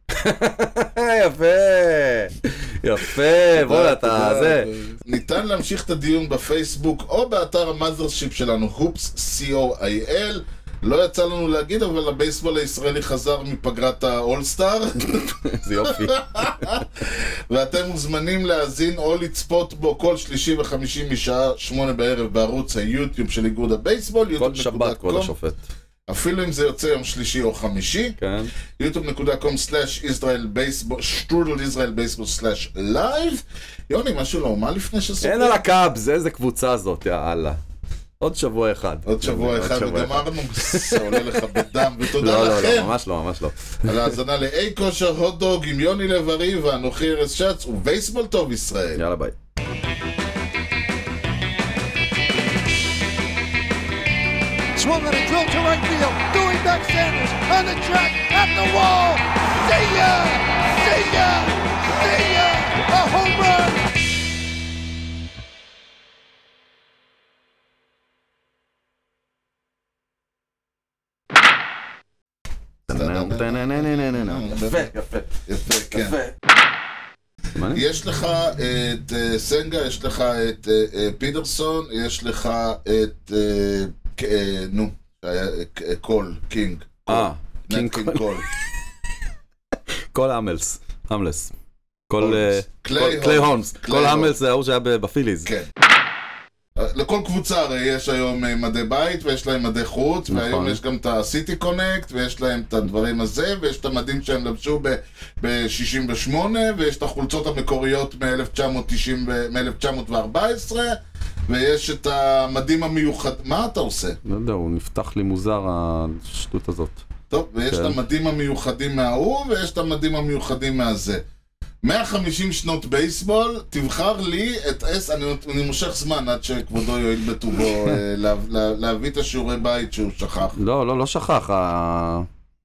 יפה, בוא אתה זה. ניתן להמשיך את הדיון בפייסבוק או באתר המאזרשיפ שלנו, hoops co.il. לא יצא לנו להגיד, אבל הבייסבול הישראלי חזר מפגרת האולסטאר. זה יופי. ואתם מוזמנים להאזין או לצפות בו כל שלישי וחמישי משעה 8 בערב בערוץ היוטיוב של איגוד הבייסבול. כל שבת, כל השופט. אפילו אם זה יוצא יום שלישי או חמישי. כן. youtube.com/israelbaseball/live. יוני, משהו לא, מה לפני שסופרים? אין על הקאבס, איזה קבוצה זאת, יאללה. עוד שבוע אחד. עוד שבוע אחד, וגמרנו, זה עולה לך בדם, ותודה לכם. לא, ממש לא, ממש לא. על ההאזנה לאי כושר הוטדוג עם יוני לב-ארי ואנוכי ארז שץ, ובייסבול טוב ישראל. יאללה ביי. Swung on a drill to right field, doing back Sanders, on the track, at the wall, see ya, see ya, see ya, a home run! יפה, יפה. יפה, כן. יש לך את סנגה, יש לך את פיטרסון, יש לך את קול, קינג. קינג קול. קול המלס. קליי הולמס. קול המלס זה ההוא שהיה בפיליז. כן. לכל קבוצה הרי יש היום מדי בית ויש להם מדי חוץ, והיום יש גם את הסיטי קונקט ויש להם את הדברים הזה, ויש את המדים שהם לבשו ב-68, ויש את החולצות המקוריות מ-1914, ויש את המדים המיוחד. מה אתה עושה? לא יודע, הוא נפתח לי מוזר השטות הזאת. טוב, ויש את המדים המיוחדים מההוא ויש את המדים המיוחדים מהזה. 150 שנות בייסבול, תבחר לי את אני מושך זמן עד שכבודו יועיל בטובו להביא את השיעורי בית שהוא שכח. לא שכח.